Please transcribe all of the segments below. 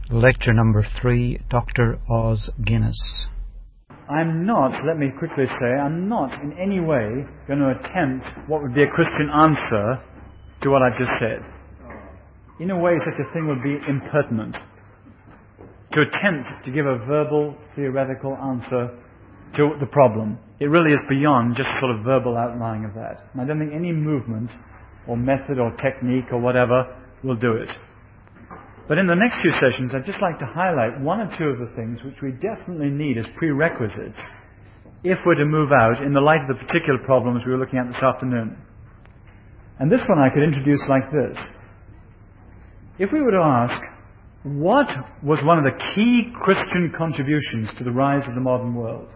Lecture number 3, Dr. Os Guinness. I'm not in any way going to attempt what would be a Christian answer to what I've just said. In a way, such a thing would be impertinent. To attempt to give a verbal, theoretical answer to the problem. It really is beyond just a sort of verbal outlining of that. And I don't think any movement or method or technique or whatever will do it. But in the next few sessions, I'd just like to highlight one or two of the things which we definitely need as prerequisites if we're to move out in the light of the particular problems we were looking at this afternoon. And this one I could introduce like this. If we were to ask, what was one of the key Christian contributions to the rise of the modern world?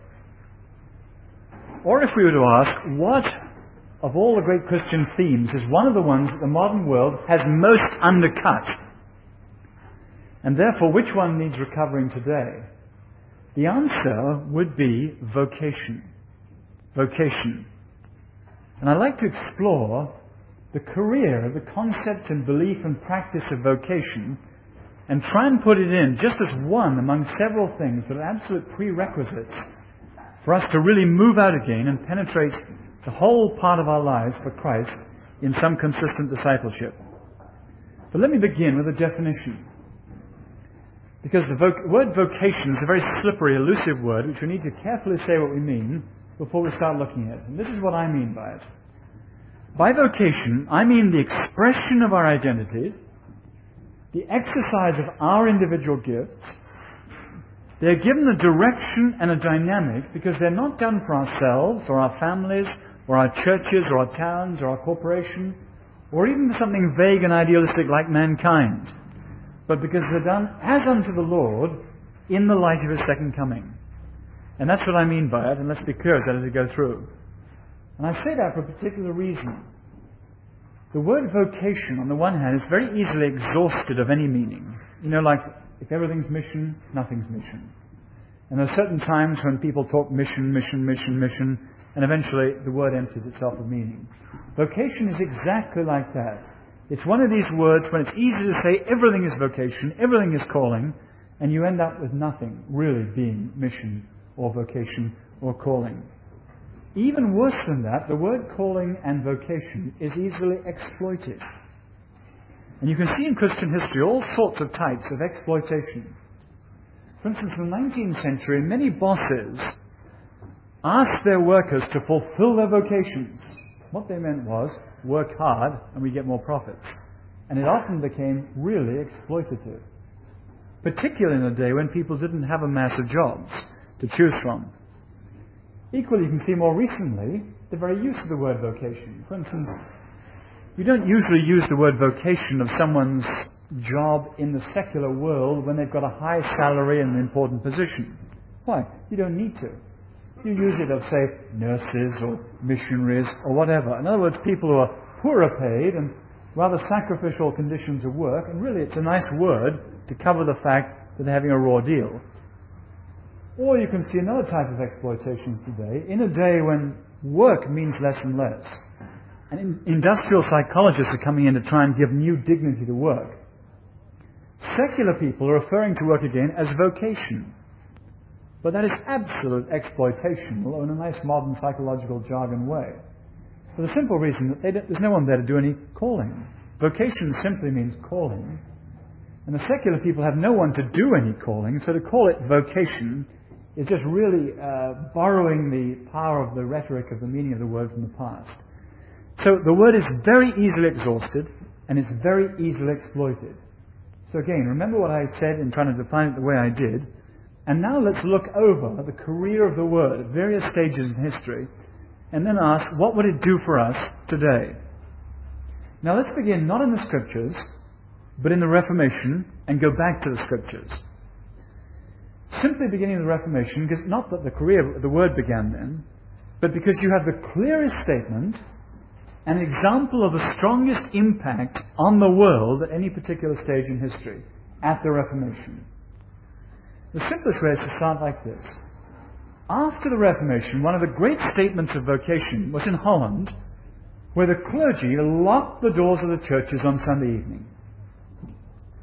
Or if we were to ask, what of all the great Christian themes is one of the ones that the modern world has most undercut? And therefore, which one needs recovering today? The answer would be vocation. Vocation. And I'd like to explore the career, the concept and belief and practice of vocation, and try and put it in just as one among several things that are absolute prerequisites for us to really move out again and penetrate the whole part of our lives for Christ in some consistent discipleship. But let me begin with a definition. Because the word vocation is a very slippery, elusive word which we need to carefully say what we mean before we start looking at it. And this is what I mean by it. By vocation, I mean the expression of our identities, the exercise of our individual gifts. They're given a direction and a dynamic because they're not done for ourselves or our families or our churches or our towns or our corporation or even for something vague and idealistic like mankind, but because they're done as unto the Lord in the light of His second coming. And that's what I mean by it, and let's be clear as we go through. And I say that for a particular reason. The word vocation, on the one hand, is very easily exhausted of any meaning. You know, like, if everything's mission, nothing's mission. And there are certain times when people talk mission, and eventually the word empties itself of meaning. Vocation is exactly like that. It's one of these words when it's easy to say everything is vocation, everything is calling, and you end up with nothing really being mission or vocation or calling. Even worse than that, the word calling and vocation is easily exploited. And you can see in Christian history all sorts of types of exploitation. For instance, in the 19th century, many bosses asked their workers to fulfill their vocations. What they meant was, work hard and we get more profits. And it often became really exploitative. Particularly in a day when people didn't have a mass of jobs to choose from. Equally, you can see more recently the very use of the word vocation. For instance, you don't usually use the word vocation of someone's job in the secular world when they've got a high salary and an important position. Why? You don't need to. You use it of, say, nurses or missionaries or whatever. In other words, people who are poorer paid and rather sacrificial conditions of work, and really it's a nice word to cover the fact that they're having a raw deal. Or you can see another type of exploitation today, in a day when work means less and less. And industrial psychologists are coming in to try and give new dignity to work. Secular people are referring to work again as vocation. But that is absolute exploitation, although in a nice modern psychological jargon way. For the simple reason that there's no one there to do any calling. Vocation simply means calling. And the secular people have no one to do any calling, so to call it vocation is just really borrowing the power of the rhetoric of the meaning of the word from the past. So the word is very easily exhausted, and it's very easily exploited. So again, remember what I said in trying to define it the way I did. And now let's look over the career of the word at various stages in history, and then ask, what would it do for us today? Now let's begin not in the Scriptures, but in the Reformation, and go back to the Scriptures. Simply beginning the Reformation, because not that the career of the word began then, but because you have the clearest statement, an example of the strongest impact on the world at any particular stage in history, at the Reformation. The simplest way is to start like this. After the Reformation, one of the great statements of vocation was in Holland, where the clergy locked the doors of the churches on Sunday evening.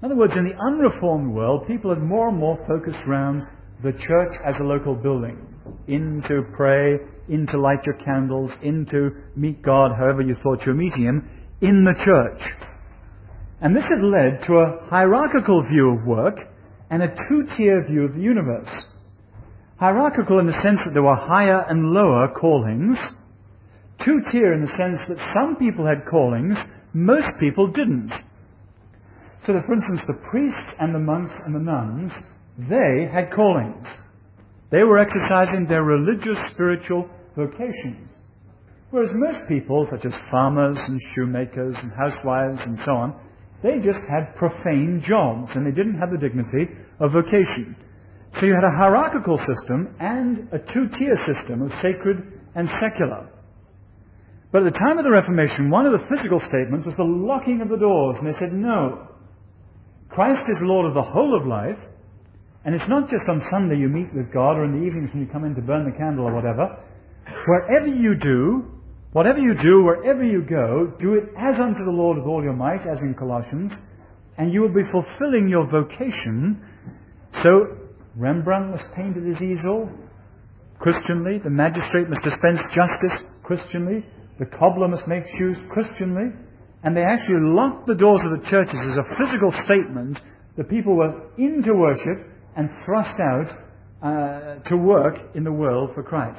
In other words, in the unreformed world, people had more and more focused around the church as a local building. In to pray, in to light your candles, in to meet God however you thought you were meeting Him, in the church. And this had led to a hierarchical view of work and a two-tier view of the universe. Hierarchical in the sense that there were higher and lower callings. Two-tier in the sense that some people had callings, most people didn't. So that, for instance, the priests and the monks and the nuns, they had callings. They were exercising their religious, spiritual vocations. Whereas most people, such as farmers and shoemakers and housewives and so on, they just had profane jobs and they didn't have the dignity of vocation. So you had a hierarchical system and a two-tier system of sacred and secular. But at the time of the Reformation, one of the physical statements was the locking of the doors. And they said, no, Christ is Lord of the whole of life. And it's not just on Sunday you meet with God or in the evenings when you come in to burn the candle or whatever. Wherever you do, whatever you do, wherever you go, do it as unto the Lord with all your might, as in Colossians, and you will be fulfilling your vocation. So, Rembrandt must paint at his easel, Christianly. The magistrate must dispense justice, Christianly. The cobbler must make shoes, Christianly. And they actually locked the doors of the churches as a physical statement that people were into worship and thrust out to work in the world for Christ.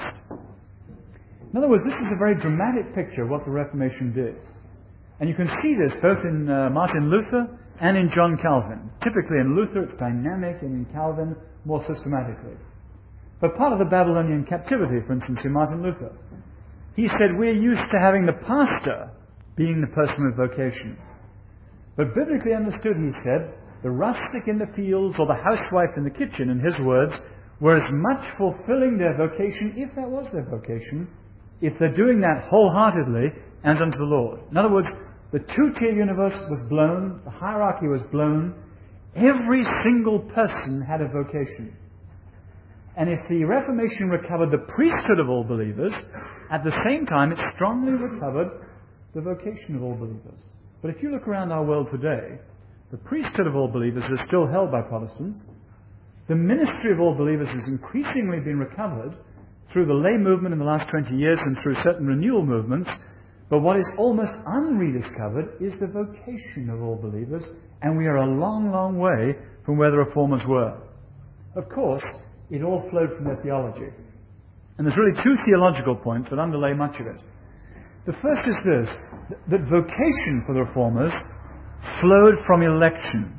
In other words, this is a very dramatic picture of what the Reformation did. And you can see this both in Martin Luther and in John Calvin. Typically in Luther it's dynamic, and in Calvin more systematically. But part of the Babylonian captivity, for instance, in Martin Luther, he said we're used to having the pastor being the person with vocation. But biblically understood, he said, the rustic in the fields or the housewife in the kitchen, in his words, were as much fulfilling their vocation, if that was their vocation, if they're doing that wholeheartedly as unto the Lord. In other words, the two-tier universe was blown, the hierarchy was blown, every single person had a vocation. And if the Reformation recovered the priesthood of all believers, at the same time it strongly recovered the vocation of all believers. But if you look around our world today, the priesthood of all believers is still held by Protestants. The ministry of all believers has increasingly been recovered through the lay movement in the last 20 years and through certain renewal movements. But what is almost unrediscovered is the vocation of all believers, and we are a long, long way from where the Reformers were. Of course, it all flowed from their theology. And there's really two theological points that underlay much of it. The first is this, that vocation for the Reformers flowed from election.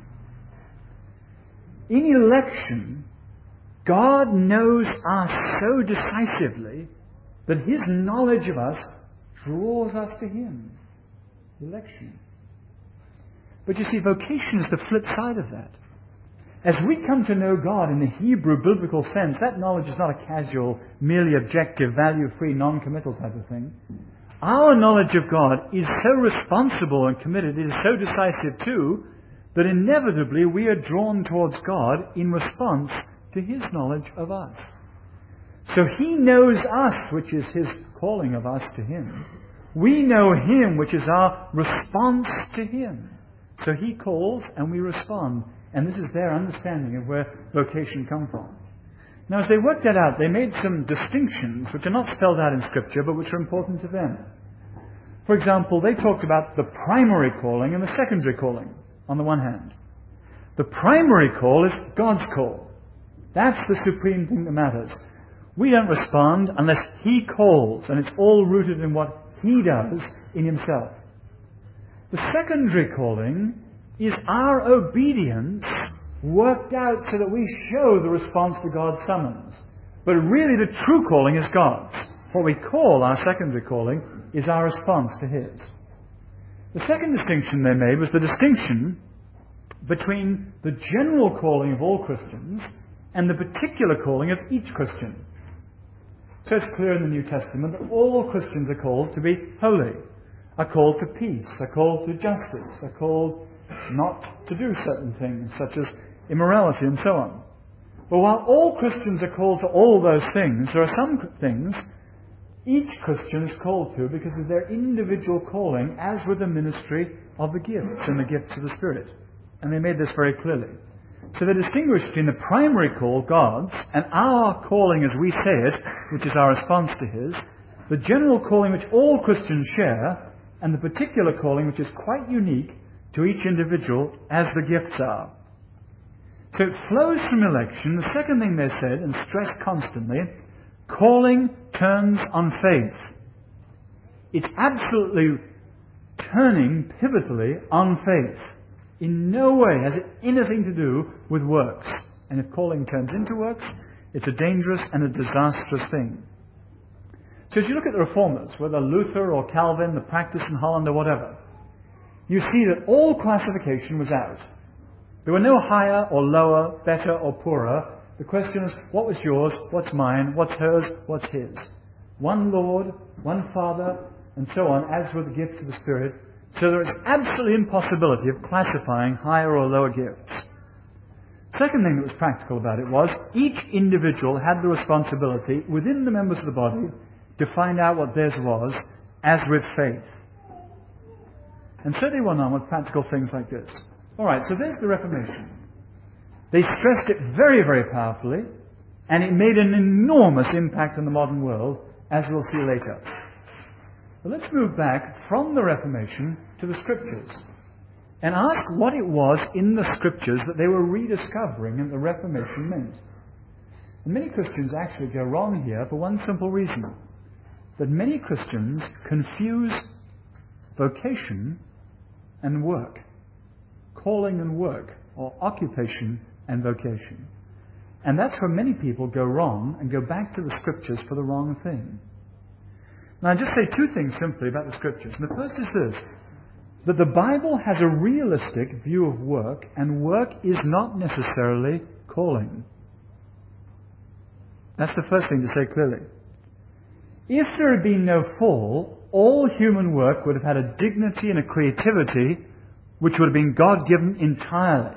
In election, God knows us so decisively that His knowledge of us draws us to Him. Election. But you see, vocation is the flip side of that. As we come to know God in the Hebrew biblical sense, that knowledge is not a casual, merely objective, value-free, non-committal type of thing. Our knowledge of God is so responsible and committed, it is so decisive too, that inevitably we are drawn towards God in response to His knowledge of us. So He knows us, which is His calling of us to Him. We know Him, which is our response to Him. So He calls and we respond. And this is their understanding of where vocation comes from. Now, as they worked that out, they made some distinctions which are not spelled out in Scripture, but which are important to them. For example, they talked about the primary calling and the secondary calling, on the one hand. The primary call is God's call. That's the supreme thing that matters. We don't respond unless He calls, and it's all rooted in what He does in Himself. The secondary calling is our obedience worked out so that we show the response to God's summons. But really the true calling is God's. What we call our secondary calling is our response to His. The second distinction they made was the distinction between the general calling of all Christians and the particular calling of each Christian. So it's clear in the New Testament that all Christians are called to be holy, are called to peace, are called to justice, are called not to do certain things, such as immorality and so on. But while all Christians are called to all those things, there are some things each Christian is called to because of their individual calling, as with the ministry of the gifts and the gifts of the Spirit. And they made this very clearly. So they distinguished between the primary call, God's, and our calling as we say it, which is our response to His, the general calling which all Christians share, and the particular calling which is quite unique to each individual as the gifts are. So it flows from election. The second thing they said, and stressed constantly, calling turns on faith. It's absolutely turning pivotally on faith. In no way has it anything to do with works. And if calling turns into works, it's a dangerous and a disastrous thing. So as you look at the Reformers, whether Luther or Calvin, the practice in Holland or whatever, you see that all classification was out. There were no higher or lower, better or poorer. The question is, what was yours, what's mine, what's hers, what's his? One Lord, one Father, and so on, as with the gifts of the Spirit. So there is absolutely impossibility of classifying higher or lower gifts. Second thing that was practical about it was each individual had the responsibility within the members of the body to find out what theirs was, as with faith. And so they went on with practical things like this. All right, so there's the Reformation. They stressed it very, very powerfully, and it made an enormous impact on the modern world, as we'll see later. But let's move back from the Reformation to the Scriptures and ask what it was in the Scriptures that they were rediscovering and the Reformation meant. And many Christians actually go wrong here for one simple reason, that many Christians confuse vocation and work, calling and work, or occupation and vocation. And that's where many people go wrong and go back to the Scriptures for the wrong thing. Now, I'll just say two things simply about the Scriptures. And the first is this, that the Bible has a realistic view of work, and work is not necessarily calling. That's the first thing to say clearly. If there had been no fall, all human work would have had a dignity and a creativity which would have been God-given entirely.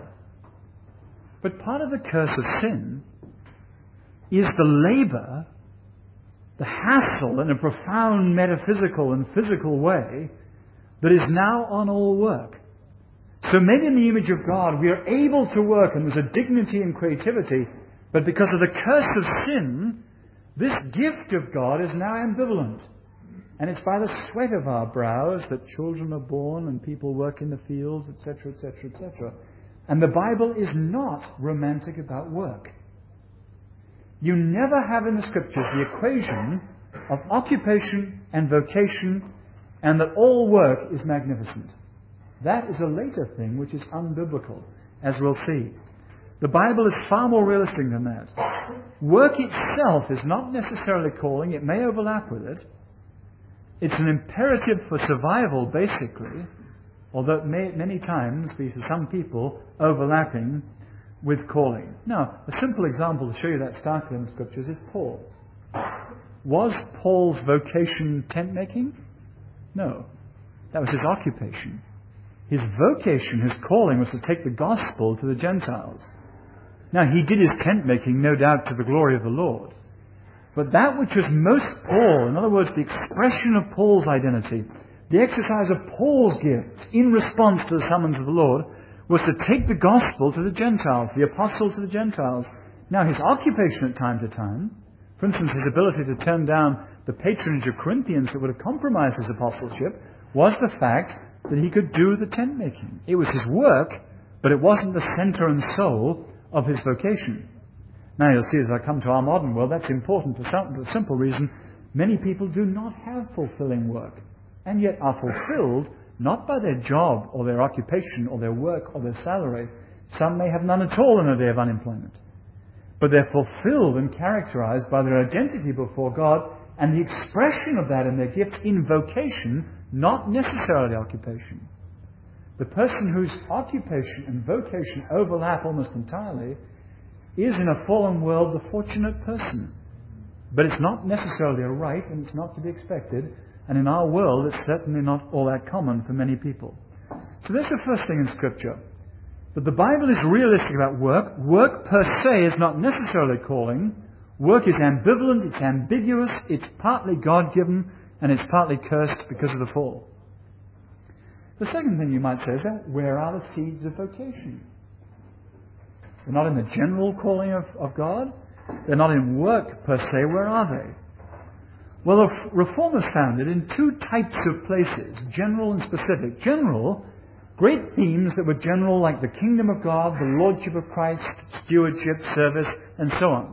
But part of the curse of sin is the labor, the hassle in a profound metaphysical and physical way that is now on all work. So made in the image of God, we are able to work and there's a dignity and creativity, but because of the curse of sin, this gift of God is now ambivalent. And it's by the sweat of our brows that children are born and people work in the fields, etc., etc., etc. And the Bible is not romantic about work. You never have in the Scriptures the equation of occupation and vocation and that all work is magnificent. That is a later thing which is unbiblical, as we'll see. The Bible is far more realistic than that. Work itself is not necessarily calling. It may overlap with it. It's an imperative for survival, basically, although it may many times be, for some people, overlapping with calling. Now, a simple example to show you that starkly in the Scriptures is Paul. Was Paul's vocation tent making? No. That was his occupation. His vocation, his calling, was to take the gospel to the Gentiles. Now, he did his tent making, no doubt, to the glory of the Lord. But that which was most Paul, in other words, the expression of Paul's identity, the exercise of Paul's gifts in response to the summons of the Lord, was to take the gospel to the Gentiles, the apostle to the Gentiles. Now, his occupation at time to time, for instance, his ability to turn down the patronage of Corinthians that would have compromised his apostleship, was the fact that he could do the tent making. It was his work, but it wasn't the center and soul of his vocation. Now you'll see as I come to our modern world, that's important for the simple reason many people do not have fulfilling work, and yet are fulfilled not by their job or their occupation or their work or their salary. Some may have none at all in a day of unemployment. But they're fulfilled and characterized by their identity before God and the expression of that in their gifts in vocation, not necessarily occupation. The person whose occupation and vocation overlap almost entirely is in a fallen world the fortunate person. But it's not necessarily a right, and it's not to be expected, and in our world it's certainly not all that common for many people. So that's the first thing in Scripture. That the Bible is realistic about work. Work per se is not necessarily calling. Work is ambivalent, it's ambiguous, it's partly God-given, and it's partly cursed because of the fall. The second thing you might say is that, where are the seeds of vocation? They're not in the general calling of God. They're not in work per se. Where are they? Well, the Reformers found it in two types of places, general and specific. General, great themes that were general, like the kingdom of God, the lordship of Christ, stewardship, service, and so on.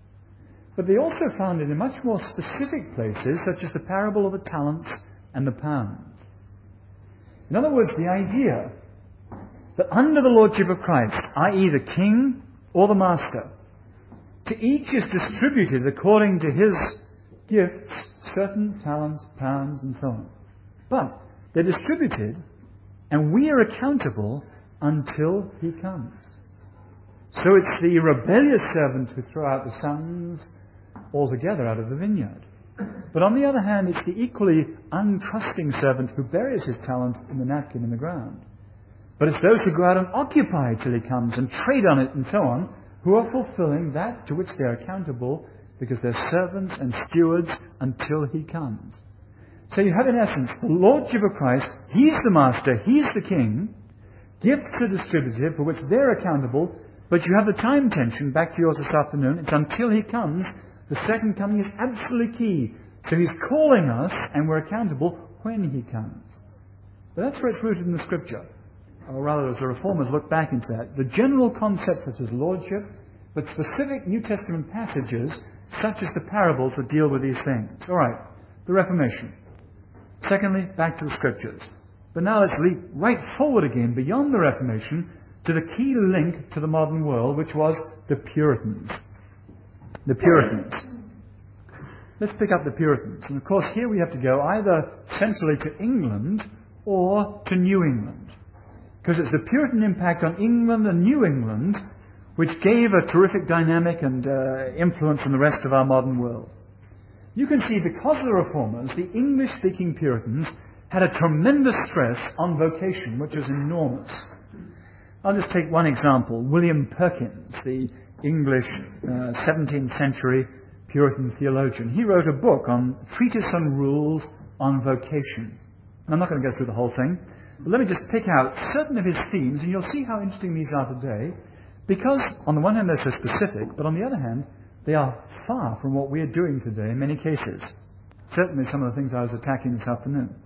But they also found it in much more specific places, such as the parable of the talents and the pounds. In other words, the idea that under the lordship of Christ, i.e. the king or the master, to each is distributed according to his gifts, certain talents, pounds, and so on. But they're distributed, and we are accountable until he comes. So it's the rebellious servant who throw out the sons altogether out of the vineyard. But on the other hand, it's the equally untrusting servant who buries his talent in the napkin in the ground. But it's those who go out and occupy till he comes and trade on it and so on, who are fulfilling that to which they are accountable, because they're servants and stewards until he comes. So you have in essence the lordship of Christ. He's the master, he's the king. Gifts are distributed for which they're accountable, but you have the time tension, back to yours this afternoon. It's until he comes. The second coming is absolutely key. So he's calling us, and we're accountable when he comes. But that's where it's rooted in the Scripture. Or rather, as the Reformers look back into that, the general concept such as lordship, but specific New Testament passages such as the parables that deal with these things. All right, the Reformation. Secondly, back to the Scriptures. But now let's leap right forward again beyond the Reformation to the key link to the modern world, which was the Puritans. The Puritans. Let's pick up the Puritans. And of course, here we have to go either centrally to England or to New England. Because it's the Puritan impact on England and New England which gave a terrific dynamic and influence on the rest of our modern world. You can see, because of the Reformers, the English-speaking Puritans had a tremendous stress on vocation, which was enormous. I'll just take one example. William Perkins, the English 17th century Puritan theologian. He wrote a book on Treatise on Rules on Vocation. And I'm not going to go through the whole thing, but let me just pick out certain of his themes, and you'll see how interesting these are today, because on the one hand they're so specific, but on the other hand they are far from what we are doing today in many cases. Certainly some of the things I was attacking this afternoon.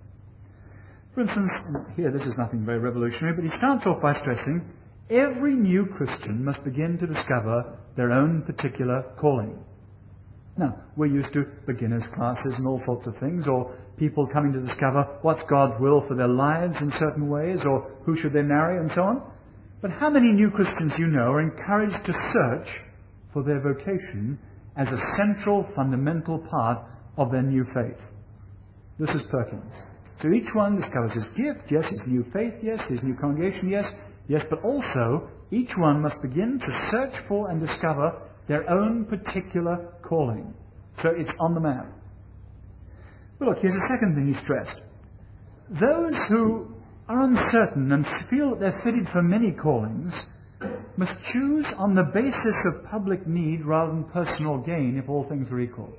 For instance, here this is nothing very revolutionary, but he starts off by stressing every new Christian must begin to discover their own particular calling. Now, we're used to beginners' classes and all sorts of things, or people coming to discover what's God's will for their lives in certain ways, or who should they marry, and so on. But how many new Christians you know are encouraged to search for their vocation as a central, fundamental part of their new faith? This is Perkins. So each one discovers his gift, yes, his new faith, yes, his new congregation, yes, but also each one must begin to search for and discover their own particular calling. So it's on the map. But look, here's a second thing he stressed. Those who are uncertain and feel that they're fitted for many callings must choose on the basis of public need rather than personal gain if all things are equal.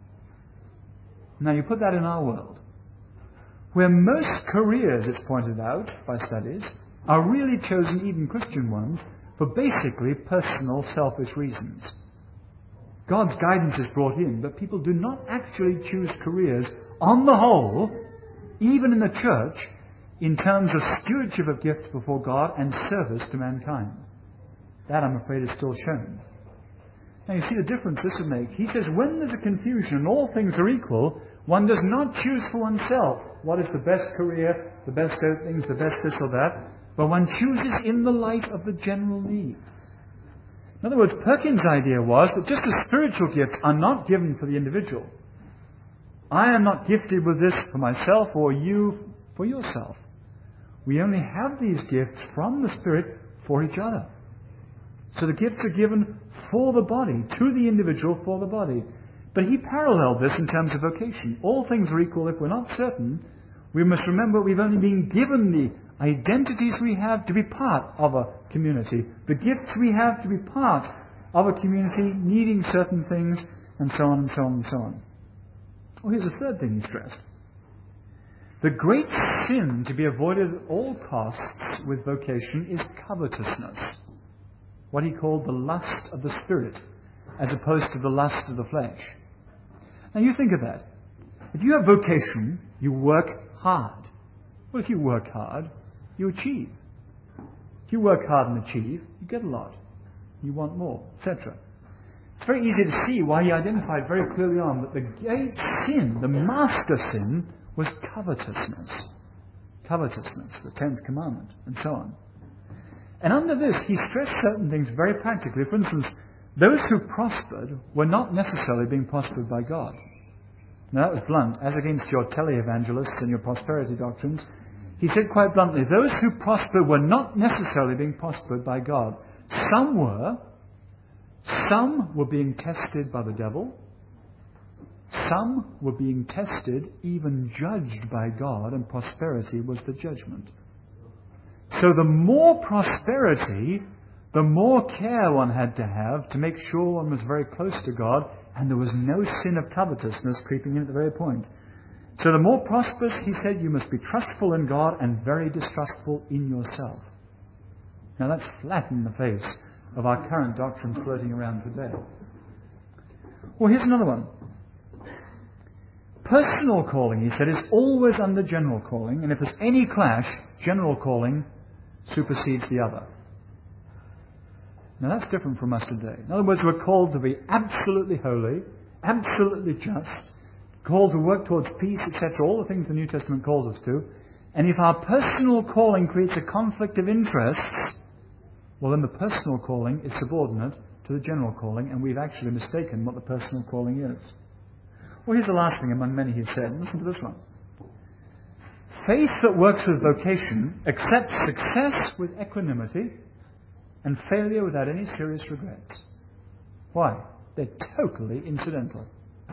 Now you put that in our world, where most careers, it's pointed out by studies, are really chosen, even Christian ones, for basically personal, selfish reasons. God's guidance is brought in, but people do not actually choose careers on the whole, even in the church, in terms of stewardship of gifts before God and service to mankind. That, I'm afraid, is still shown. Now you see the difference this would make. He says when there's a confusion and all things are equal, one does not choose for oneself what is the best career, the best openings, the best this or that, but one chooses in the light of the general need. In other words, Perkins' idea was that just as spiritual gifts are not given for the individual, I am not gifted with this for myself or you for yourself. We only have these gifts from the Spirit for each other. So the gifts are given for the body, to the individual for the body. But he paralleled this in terms of vocation. All things are equal. If we're not certain, we must remember we've only been given the identities we have to be part of a community, the gifts we have to be part of a community needing certain things, and so on and so on and so on. Oh, here's a third thing he stressed. The great sin to be avoided at all costs with vocation is covetousness, what he called the lust of the Spirit, as opposed to the lust of the flesh. Now you think of that. If you have vocation, you work hard. Well, if you work hard, you achieve. If you work hard and achieve, you get a lot. You want more, etc. It's very easy to see why he identified very clearly on that the great sin, the master sin, was covetousness. Covetousness, the 10th commandment, and so on. And under this, he stressed certain things very practically. For instance, those who prospered were not necessarily being prospered by God. Now that was blunt. As against your televangelists and your prosperity doctrines, he said quite bluntly, those who prospered were not necessarily being prospered by God. Some were being tested by the devil. Some were being tested, even judged by God, and prosperity was the judgment. So the more prosperity, the more care one had to have to make sure one was very close to God and there was no sin of covetousness creeping in at the very point. So the more prosperous, he said, you must be trustful in God and very distrustful in yourself. Now that's flat in the face of our current doctrines floating around today. Well, here's another one. Personal calling, he said, is always under general calling, and if there's any clash, general calling supersedes the other. Now that's different from us today. In other words, we're called to be absolutely holy, absolutely just, called to work towards peace, etc., all the things the New Testament calls us to. And if our personal calling creates a conflict of interests, well then the personal calling is subordinate to the general calling, and we've actually mistaken what the personal calling is. Well, here's the last thing among many he said. Listen to this one. Faith that works with vocation accepts success with equanimity and failure without any serious regrets. Why? They're totally incidental.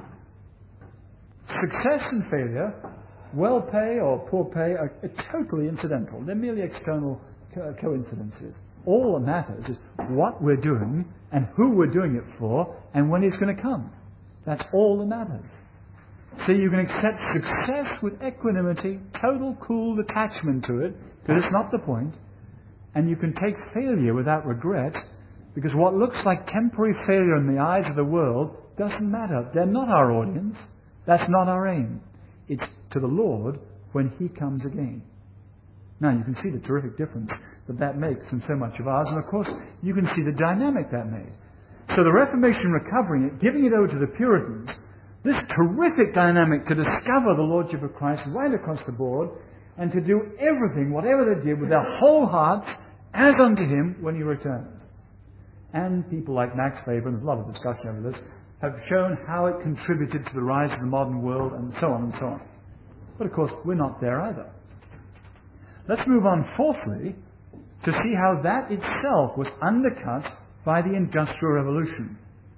Success and failure, well pay or poor pay, are totally incidental. They're merely external coincidences. All that matters is what we're doing and who we're doing it for and when it's going to come. That's all that matters. So you can accept success with equanimity, total cool detachment to it, because it's not the point. And you can take failure without regret, because what looks like temporary failure in the eyes of the world doesn't matter. They're not our audience. That's not our aim. It's to the Lord when He comes again. Now you can see the terrific difference that makes in so much of ours, and of course you can see the dynamic that made. So the Reformation recovering it, giving it over to the Puritans, this terrific dynamic to discover the Lordship of Christ right across the board, and to do everything, whatever they did, with their whole hearts, as unto Him when He returns. And people like Max Weber, and there's a lot of discussion over this, have shown how it contributed to the rise of the modern world, and so on and so on. But of course, we're not there either. Let's move on, fourthly, to see how that itself was undercut by the Industrial Revolution.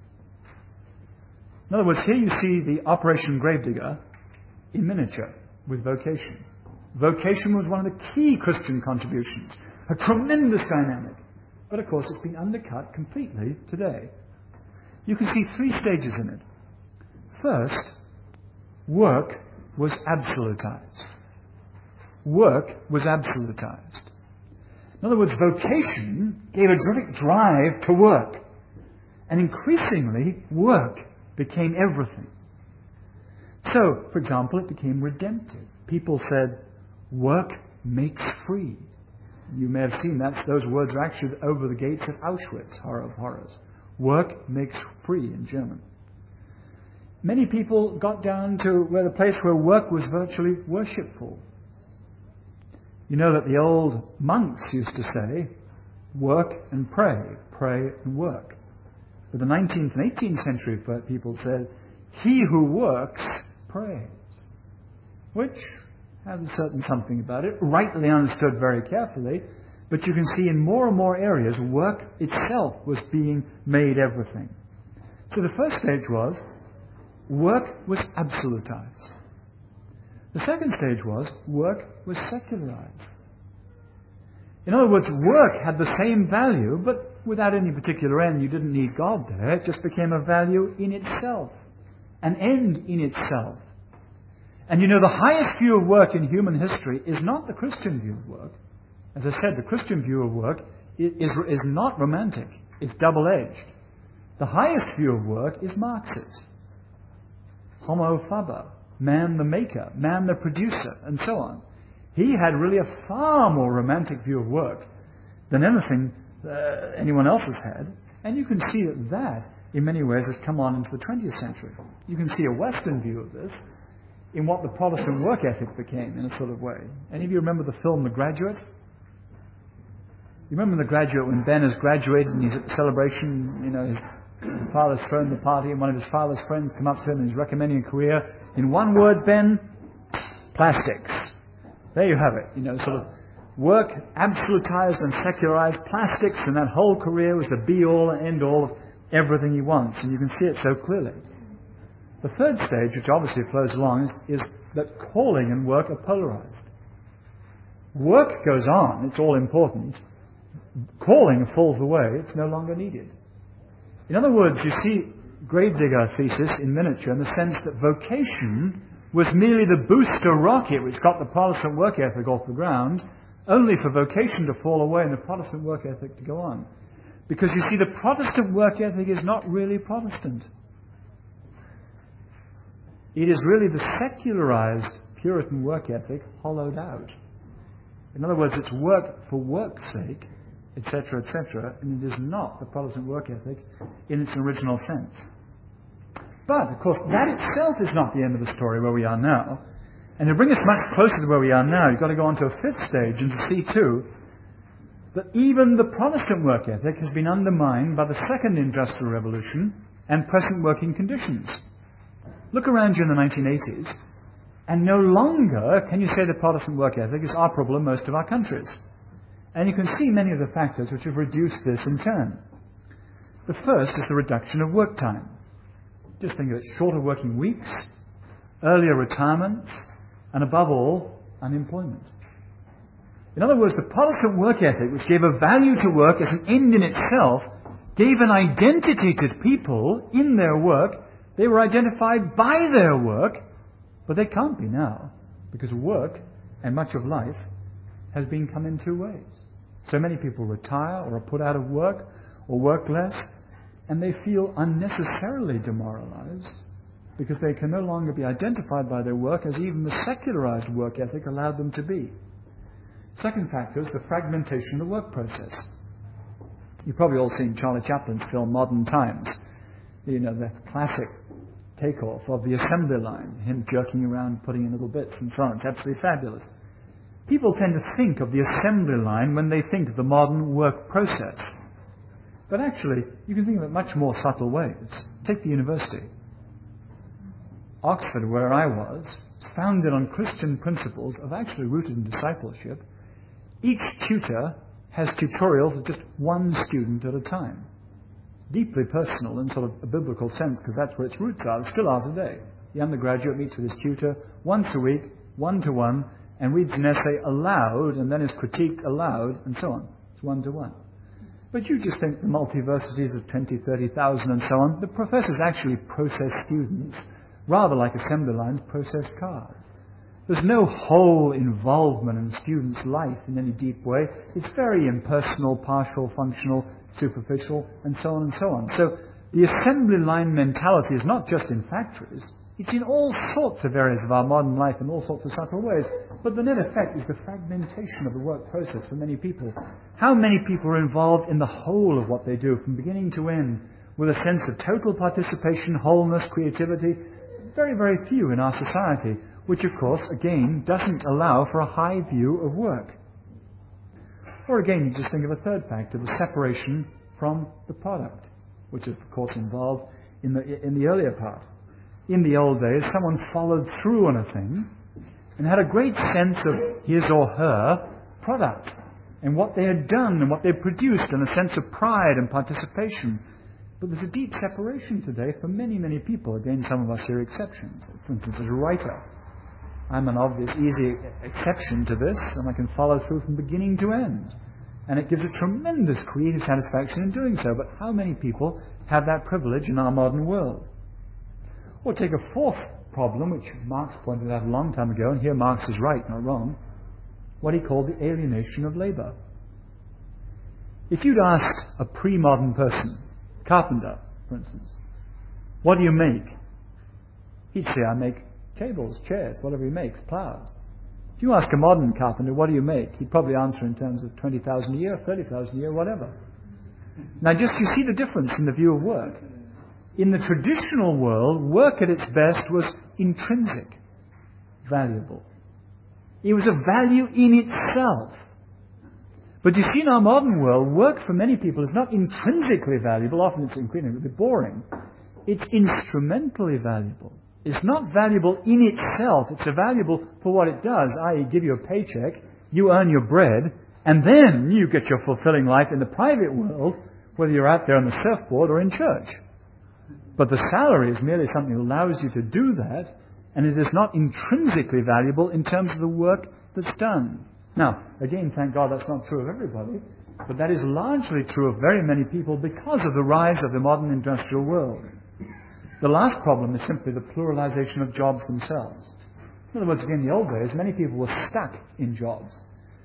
In other words, here you see the Operation Gravedigger in miniature with vocation. Vocation was one of the key Christian contributions, a tremendous dynamic. But of course, it's been undercut completely today. You can see three stages in it. First, work was absolutized. Work was absolutized. In other words, vocation gave a direct drive to work. And increasingly, work became everything. So, for example, it became redemptive. People said, work makes free. You may have seen that. Those words are actually over the gates of Auschwitz, horror of horrors. Work makes free in German. Many people got down to the place where work was virtually worshipful. You know that the old monks used to say, work and pray, pray and work. But the 19th and 18th century people said, he who works prays. Which has a certain something about it, rightly understood very carefully, but you can see in more and more areas, work itself was being made everything. So the first stage was, work was absolutized. The second stage was, work was secularized. In other words, work had the same value, but without any particular end. You didn't need God there. It just became a value in itself, an end in itself. And you know, the highest view of work in human history is not the Christian view of work. As I said, the Christian view of work is not romantic. It's double-edged. The highest view of work is Marx's. Homo faber, man the maker, man the producer, and so on. He had really a far more romantic view of work than anything anyone else has had. And you can see that in many ways, has come on into the 20th century. You can see a Western view of this in what the Protestant work ethic became, in a sort of way. Any of you remember the film The Graduate? You remember The Graduate when Ben has graduated and he's at the celebration, you know, his father's thrown the party and one of his father's friends come up to him and he's recommending a career. In one word, Ben, plastics. There you have it. You know, sort of work absolutized and secularized plastics, and that whole career was the be-all and end-all of everything he wants. And you can see it so clearly. The third stage, which obviously flows along, is that calling and work are polarized. Work goes on, it's all important. Calling falls away, it's no longer needed. In other words, you see Gravedigger thesis in miniature in the sense that vocation was merely the booster rocket which got the Protestant work ethic off the ground, only for vocation to fall away and the Protestant work ethic to go on. Because you see, the Protestant work ethic is not really Protestant. It is really the secularized Puritan work ethic hollowed out. In other words, it's work for work's sake, etc., etc., and it is not the Protestant work ethic in its original sense. But, of course, that itself is not the end of the story where we are now. And to bring us much closer to where we are now, you've got to go on to a fifth stage and to see, too, that even the Protestant work ethic has been undermined by the Second Industrial Revolution and present working conditions. Look around you in the 1980s, and no longer can you say the Protestant work ethic is operable in most of our countries. And you can see many of the factors which have reduced this in turn. The first is the reduction of work time. Just think of it, shorter working weeks, earlier retirements, and above all, unemployment. In other words, the Protestant work ethic, which gave a value to work as an end in itself, gave an identity to people in their work. They were identified by their work, but they can't be now, because work, and much of life, has been come in two ways. So many people retire or are put out of work or work less, and they feel unnecessarily demoralized because they can no longer be identified by their work as even the secularized work ethic allowed them to be. Second factor is the fragmentation of the work process. You've probably all seen Charlie Chaplin's film Modern Times. You know, that classic takeoff of the assembly line, him jerking around, putting in little bits and so on. It's absolutely fabulous. People tend to think of the assembly line when they think of the modern work process. But actually, you can think of it much more subtle ways. Take the university. Oxford, where I was, founded on Christian principles of actually rooted in discipleship. Each tutor has tutorials of just one student at a time. It's deeply personal in sort of a biblical sense, because that's where its roots are. They still are today. The undergraduate meets with his tutor once a week, one-to-one, and reads an essay aloud, and then is critiqued aloud, and so on. It's one-to-one. But you just think the multiversities of 20, 30,000 and so on, the professors actually process students, rather like assembly lines process cars. There's no whole involvement in a student's life in any deep way. It's very impersonal, partial, functional, superficial, and so on and so on. So the assembly line mentality is not just in factories. It's in all sorts of areas of our modern life in all sorts of subtle ways. But the net effect is the fragmentation of the work process for many people. How many people are involved in the whole of what they do, from beginning to end, with a sense of total participation, wholeness, creativity? Very, very few in our society, which of course, again, doesn't allow for a high view of work. Or again, you just think of a third factor, the separation from the product, which is of course involved in the earlier part. In the old days, someone followed through on a thing and had a great sense of his or her product and what they had done and what they had produced, and a sense of pride and participation. But there's a deep separation today for many, many people. Again, some of us here are exceptions. For instance, as a writer, I'm an obvious, easy exception to this, and I can follow through from beginning to end. And it gives a tremendous creative satisfaction in doing so. But how many people have that privilege in our modern world? Or take a fourth problem, which Marx pointed out a long time ago, and here Marx is right, not wrong, what he called the alienation of labour. If you'd asked a pre-modern person, carpenter, for instance, what do you make? He'd say, I make tables, chairs, whatever he makes, ploughs. If you ask a modern carpenter, what do you make? He'd probably answer in terms of 20,000 a year, 30,000 a year, whatever. Now you see the difference in the view of work. In the traditional world, work at its best was intrinsic, valuable. It was a value in itself. But you see, in our modern world, work for many people is not intrinsically valuable. Often it's incredibly boring. It's instrumentally valuable. It's not valuable in itself. It's valuable for what it does, i.e. give you a paycheck, you earn your bread, and then you get your fulfilling life in the private world, whether you're out there on the surfboard or in church. But the salary is merely something that allows you to do that, and it is not intrinsically valuable in terms of the work that's done. Now, again, thank God that's not true of everybody, but that is largely true of very many people because of the rise of the modern industrial world. The last problem is simply the pluralization of jobs themselves. In other words, again, in the old days, many people were stuck in jobs.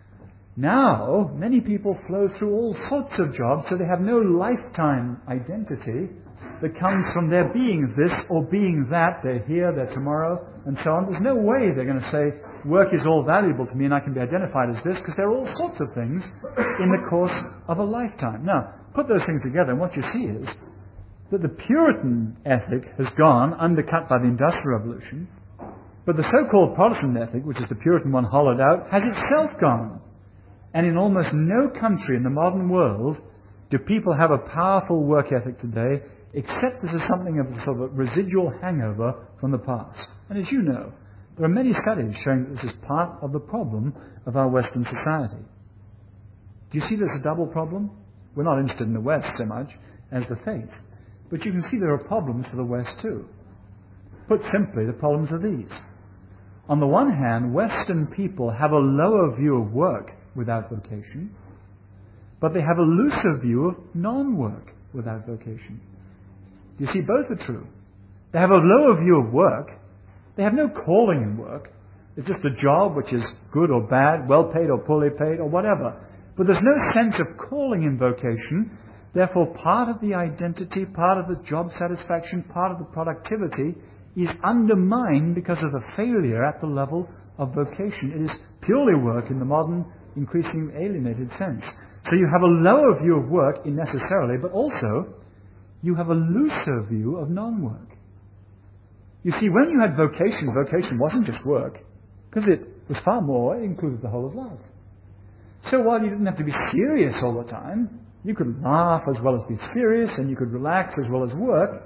Now, many people flow through all sorts of jobs, so they have no lifetime identity that comes from their being this or being that. They're here, they're tomorrow, and so on. There's no way they're going to say, work is all valuable to me and I can be identified as this, because there are all sorts of things in the course of a lifetime. Now, put those things together, and what you see is that the Puritan ethic has gone, undercut by the Industrial Revolution, but the so-called Protestant ethic, which is the Puritan one hollowed out, has itself gone. And in almost no country in the modern world do people have a powerful work ethic today, except this is something of a sort of a residual hangover from the past. And as you know, there are many studies showing that this is part of the problem of our Western society. Do you see there's a double problem? We're not interested in the West so much as the faith. But you can see there are problems for the West too. Put simply, the problems are these. On the one hand, Western people have a lower view of work without vocation, but they have a looser view of non-work without vocation. You see, both are true. They have a lower view of work. They have no calling in work. It's just a job which is good or bad, well paid or poorly paid or whatever. But there's no sense of calling in vocation. Therefore, part of the identity, part of the job satisfaction, part of the productivity is undermined because of the failure at the level of vocation. It is purely work in the modern, increasingly alienated sense. So you have a lower view of work necessarily, but also you have a looser view of non-work. You see, when you had vocation, vocation wasn't just work, because it was far more, it included the whole of life. So while you didn't have to be serious all the time, you could laugh as well as be serious, and you could relax as well as work.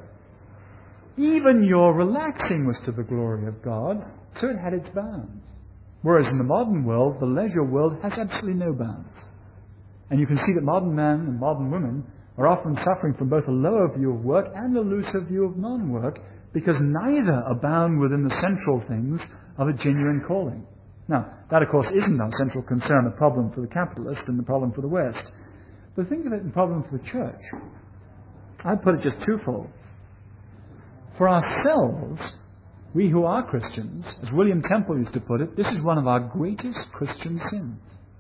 Even your relaxing was to the glory of God, so it had its bounds. Whereas in the modern world, the leisure world has absolutely no bounds. And you can see that modern men and modern women are often suffering from both a lower view of work and a looser view of non-work, because neither abound within the central things of a genuine calling. Now, that of course isn't our central concern, the problem for the capitalist and the problem for the West. But think of it in the problem for the church. I'd put it just twofold. For ourselves, we who are Christians, as William Temple used to put it, this is one of our greatest Christian sins.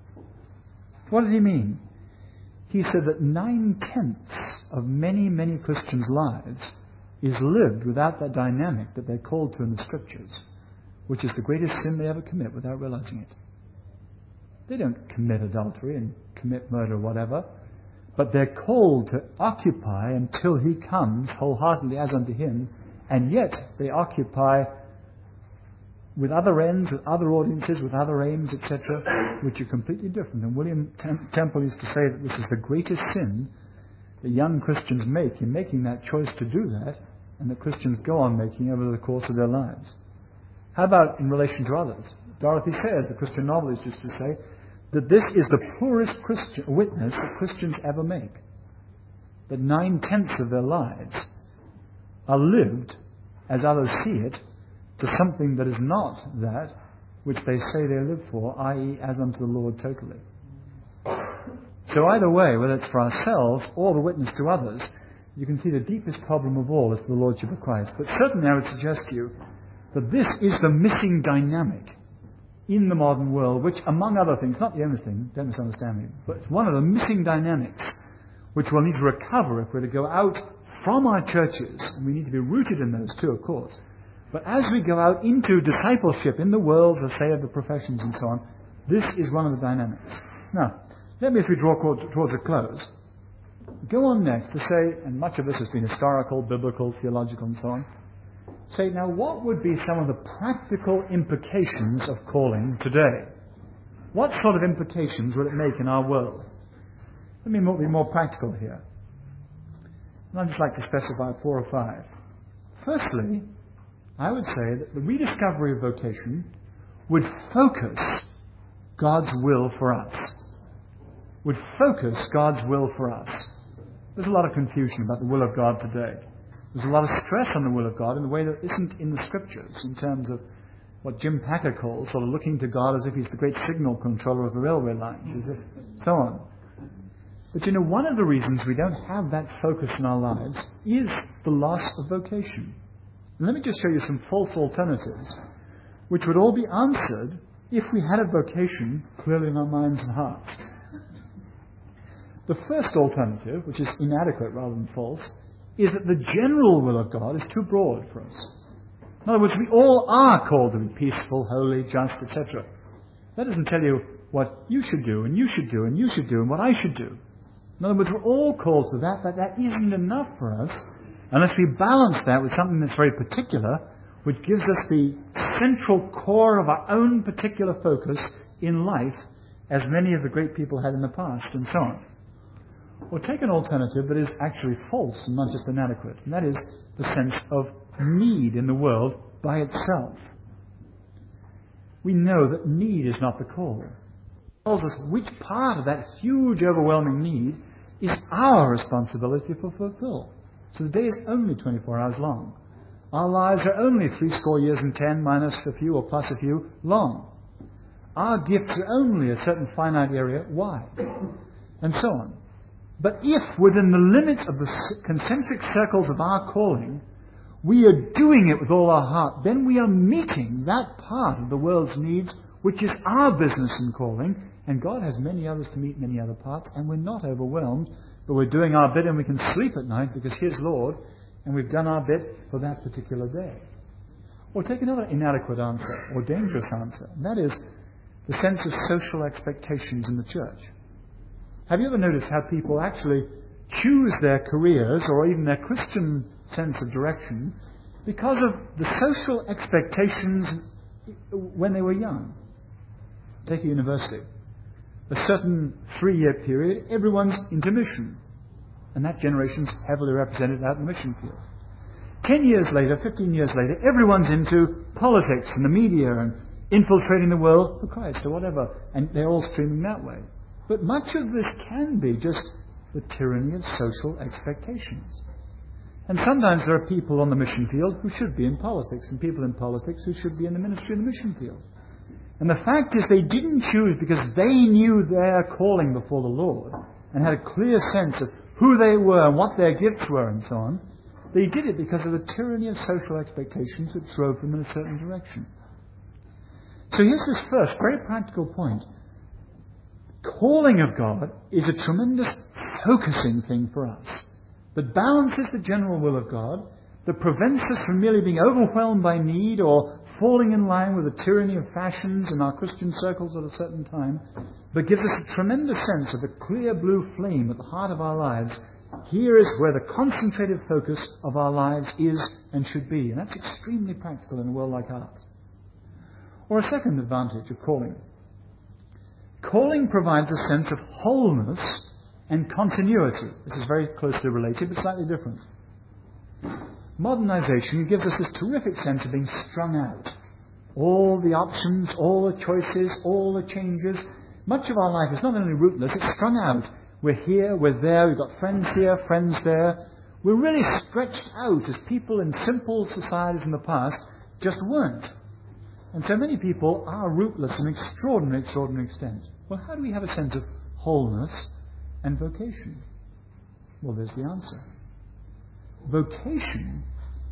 What does he mean? He said that 9/10 of many, many Christians' lives is lived without that dynamic that they're called to in the Scriptures, which is the greatest sin they ever commit without realizing it. They don't commit adultery and commit murder or whatever, but they're called to occupy until He comes wholeheartedly as unto Him, and yet they occupy with other ends, with other audiences, with other aims, etc., which are completely different. And William Temple used to say that this is the greatest sin that young Christians make in making that choice to do that, and that Christians go on making over the course of their lives. How about in relation to others? Dorothy Sayers, the Christian novelist, used to say that this is the poorest Christian witness that Christians ever make. That 9/10 of their lives are lived, as others see it, to something that is not that which they say they live for, i.e. as unto the Lord totally. So either way, whether it's for ourselves or the witness to others, you can see the deepest problem of all is the Lordship of Christ. But certainly I would suggest to you that this is the missing dynamic in the modern world, which, among other things, not the only thing, don't misunderstand me, but it's one of the missing dynamics which we'll need to recover if we're to go out from our churches, and we need to be rooted in those too, of course. But as we go out into discipleship in the world, as say, of the professions and so on, this is one of the dynamics. Now, let me, as we draw towards a close, go on next to say, and much of this has been historical, biblical, theological, and so on, say, now what would be some of the practical implications of calling today? What sort of implications would it make in our world? Let me be more practical here. And I'd just like to specify 4 or 5. Firstly, I would say that the rediscovery of vocation would focus God's will for us. Would focus God's will for us. There's a lot of confusion about the will of God today. There's a lot of stress on the will of God in the way that isn't in the Scriptures, in terms of what Jim Packer calls sort of looking to God as if he's the great signal controller of the railway lines, as if so on. But you know, one of the reasons we don't have that focus in our lives is the loss of vocation. And let me just show you some false alternatives, which would all be answered if we had a vocation clearly in our minds and hearts. The first alternative, which is inadequate rather than false, is that the general will of God is too broad for us. In other words, we all are called to be peaceful, holy, just, etc. That doesn't tell you what you should do, and you should do, and you should do, and what I should do. In other words, we're all called to that, but that isn't enough for us unless we balance that with something that's very particular, which gives us the central core of our own particular focus in life, as many of the great people had in the past, and so on. Or take an alternative that is actually false and not just inadequate, and that is the sense of need in the world by itself. We know that need is not the call. It tells us which part of that huge, overwhelming need is our responsibility to fulfill. So the day is only 24 hours long. Our lives are only 70 years and 10 minus a few or plus a few long. Our gifts are only a certain finite area wide, and so on. But if, within the limits of the concentric circles of our calling, we are doing it with all our heart, then we are meeting that part of the world's needs, which is our business and calling, and God has many others to meet, many other parts, and we're not overwhelmed, but we're doing our bit and we can sleep at night because He's Lord, and we've done our bit for that particular day. Or take another inadequate answer, or dangerous answer, and that is the sense of social expectations in the church. Have you ever noticed how people actually choose their careers or even their Christian sense of direction because of the social expectations when they were young? Take a university. A certain 3-year period, everyone's into mission. And that generation's heavily represented out in the mission field. 10 years later, 15 years later, everyone's into politics and the media and infiltrating the world for Christ or whatever. And they're all streaming that way. But much of this can be just the tyranny of social expectations. And sometimes there are people on the mission field who should be in politics, and people in politics who should be in the ministry and the mission field. And the fact is they didn't choose because they knew their calling before the Lord and had a clear sense of who they were and what their gifts were and so on. They did it because of the tyranny of social expectations that drove them in a certain direction. So here's this first very practical point. Calling of God is a tremendous focusing thing for us that balances the general will of God, that prevents us from merely being overwhelmed by need or falling in line with the tyranny of fashions in our Christian circles at a certain time, but gives us a tremendous sense of the clear blue flame at the heart of our lives. Here is where the concentrated focus of our lives is and should be. And that's extremely practical in a world like ours. Or a second advantage of calling. Calling provides a sense of wholeness and continuity. This is very closely related, but slightly different. Modernization gives us this terrific sense of being strung out. All the options, all the choices, all the changes. Much of our life is not only rootless, it's strung out. We're here, we're there, we've got friends here, friends there. We're really stretched out as people in simple societies in the past just weren't. And so many people are rootless to an extraordinary extent. Well, how do we have a sense of wholeness and vocation? Well, there's the answer. Vocation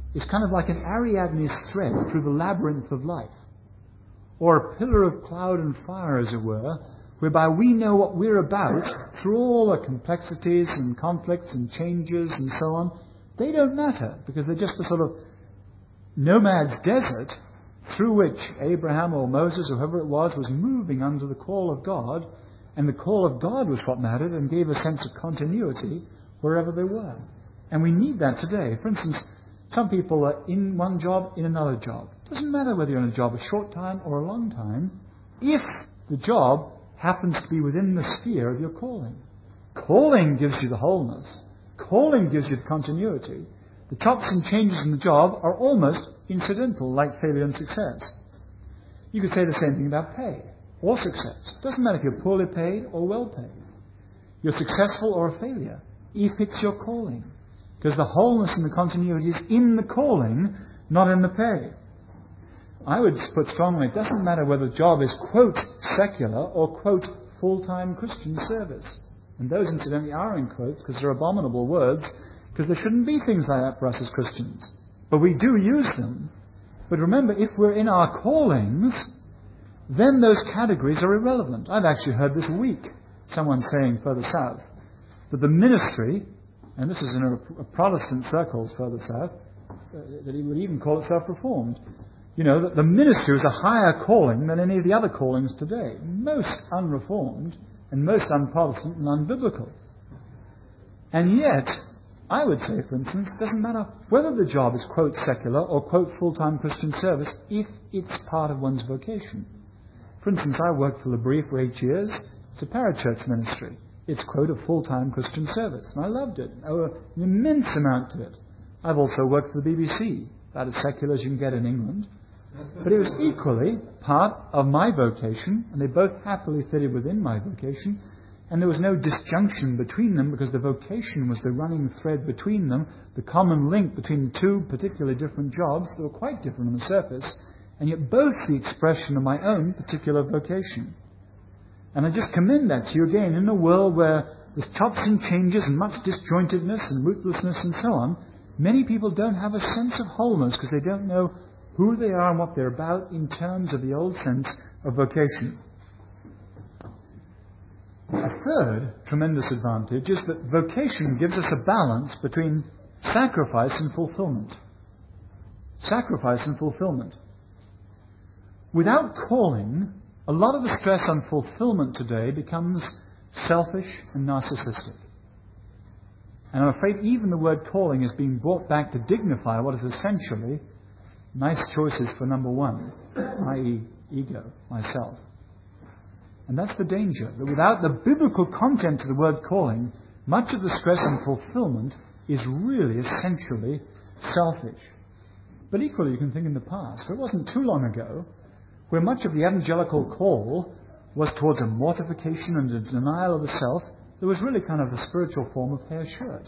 is kind of like an Ariadne's thread through the labyrinth of life, or a pillar of cloud and fire, as it were, whereby we know what we're about through all the complexities and conflicts and changes and so on. They don't matter, because they're just a sort of nomad's desert through which Abraham or Moses or whoever it was moving under the call of God, and the call of God was what mattered and gave a sense of continuity wherever they were. And we need that today. For instance, some people are in one job, in another job. It doesn't matter whether you're in a job a short time or a long time, if the job happens to be within the sphere of your calling. Calling gives you the wholeness. Calling gives you the continuity. The chops and changes in the job are almost incidental, like failure and success. You could say the same thing about pay or success. It doesn't matter if you're poorly paid or well paid. You're successful or a failure, if it's your calling. Because the wholeness and the continuity is in the calling, not in the pay. I would put strongly, it doesn't matter whether the job is, quote, secular or, quote, full-time Christian service. And those, incidentally, are in quotes because they're abominable words, because there shouldn't be things like that for us as Christians. But we do use them. But remember, if we're in our callings, then those categories are irrelevant. I've actually heard this week someone saying further south that the ministry, and this is in a Protestant circles further south, that he would even call itself Reformed, that the ministry is a higher calling than any of the other callings today. Most unreformed and most un-Protestant and unbiblical. And yet, I would say, for instance, it doesn't matter whether the job is, quote, secular or, quote, full-time Christian service, if it's part of one's vocation. For instance, I worked for L'Abri for 8 years. It's a parachurch ministry. It's, quote, a full-time Christian service. And I loved it. An immense amount to it. I've also worked for the BBC, about as secular as you can get in England. But it was equally part of my vocation, and they both happily fitted within my vocation, and there was no disjunction between them because the vocation was the running thread between them, the common link between the two particularly different jobs that were quite different on the surface, and yet both the expression of my own particular vocation. And I just commend that to you again, in a world where there's chops and changes and much disjointedness and rootlessness and so on, many people don't have a sense of wholeness because they don't know who they are and what they're about in terms of the old sense of vocation. A third tremendous advantage is that vocation gives us a balance between sacrifice and fulfillment. Sacrifice and fulfillment. Without calling, a lot of the stress on fulfillment today becomes selfish and narcissistic. And I'm afraid even the word calling is being brought back to dignify what is essentially nice choices for number one, i.e. ego, myself. And that's the danger, that without the biblical content of the word calling, much of the stress on fulfillment is really essentially selfish. But equally, you can think in the past, it wasn't too long ago, where much of the evangelical call was towards a mortification and a denial of the self. There was really kind of a spiritual form of hair shirt.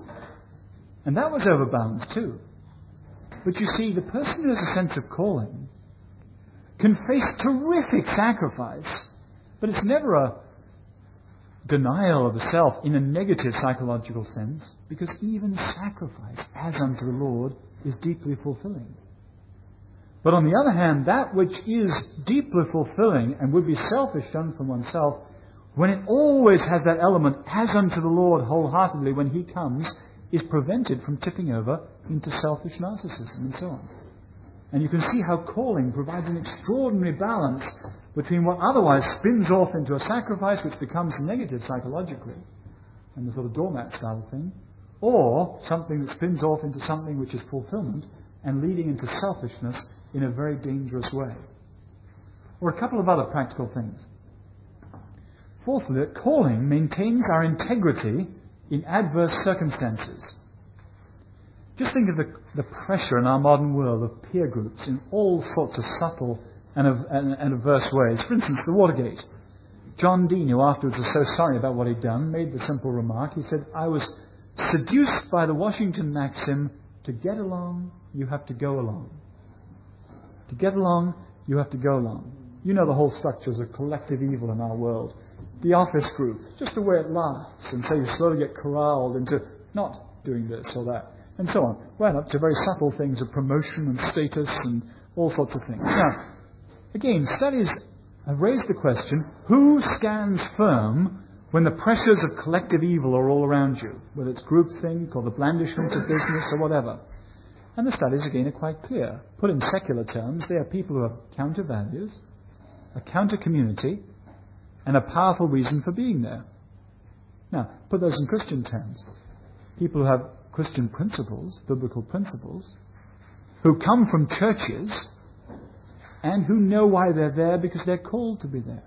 And that was overbalanced too. But you see, the person who has a sense of calling can face terrific sacrifice, but it's never a denial of the self in a negative psychological sense, because even sacrifice as unto the Lord is deeply fulfilling. But on the other hand, that which is deeply fulfilling and would be selfish done from oneself, when it always has that element as unto the Lord wholeheartedly when He comes, is prevented from tipping over into selfish narcissism and so on. And you can see how calling provides an extraordinary balance between what otherwise spins off into a sacrifice which becomes negative psychologically, and the sort of doormat style thing, or something that spins off into something which is fulfillment and leading into selfishness in a very dangerous way. Or a couple of other practical things. Fourthly, that calling maintains our integrity in adverse circumstances. Just think of the pressure in our modern world of peer groups in all sorts of subtle and adverse ways. For instance, the Watergate. John Dean, who afterwards was so sorry about what he'd done, made the simple remark. He said, "I was seduced by the Washington maxim, to get along, you have to go along. To get along, you have to go along." You know the whole structures of collective evil in our world. The office group, just the way it laughs, and so you slowly get corralled into not doing this or that. and so on, right up to very subtle things of promotion and status and all sorts of things. Now, again, studies have raised the question, who stands firm when the pressures of collective evil are all around you, whether it's groupthink or the blandishments of business or whatever? And the studies, again, are quite clear. Put in secular terms, they are people who have counter values, a counter community, and a powerful reason for being there. Now, put those in Christian terms. People who have Christian principles, biblical principles, who come from churches and who know why they're there because they're called to be there.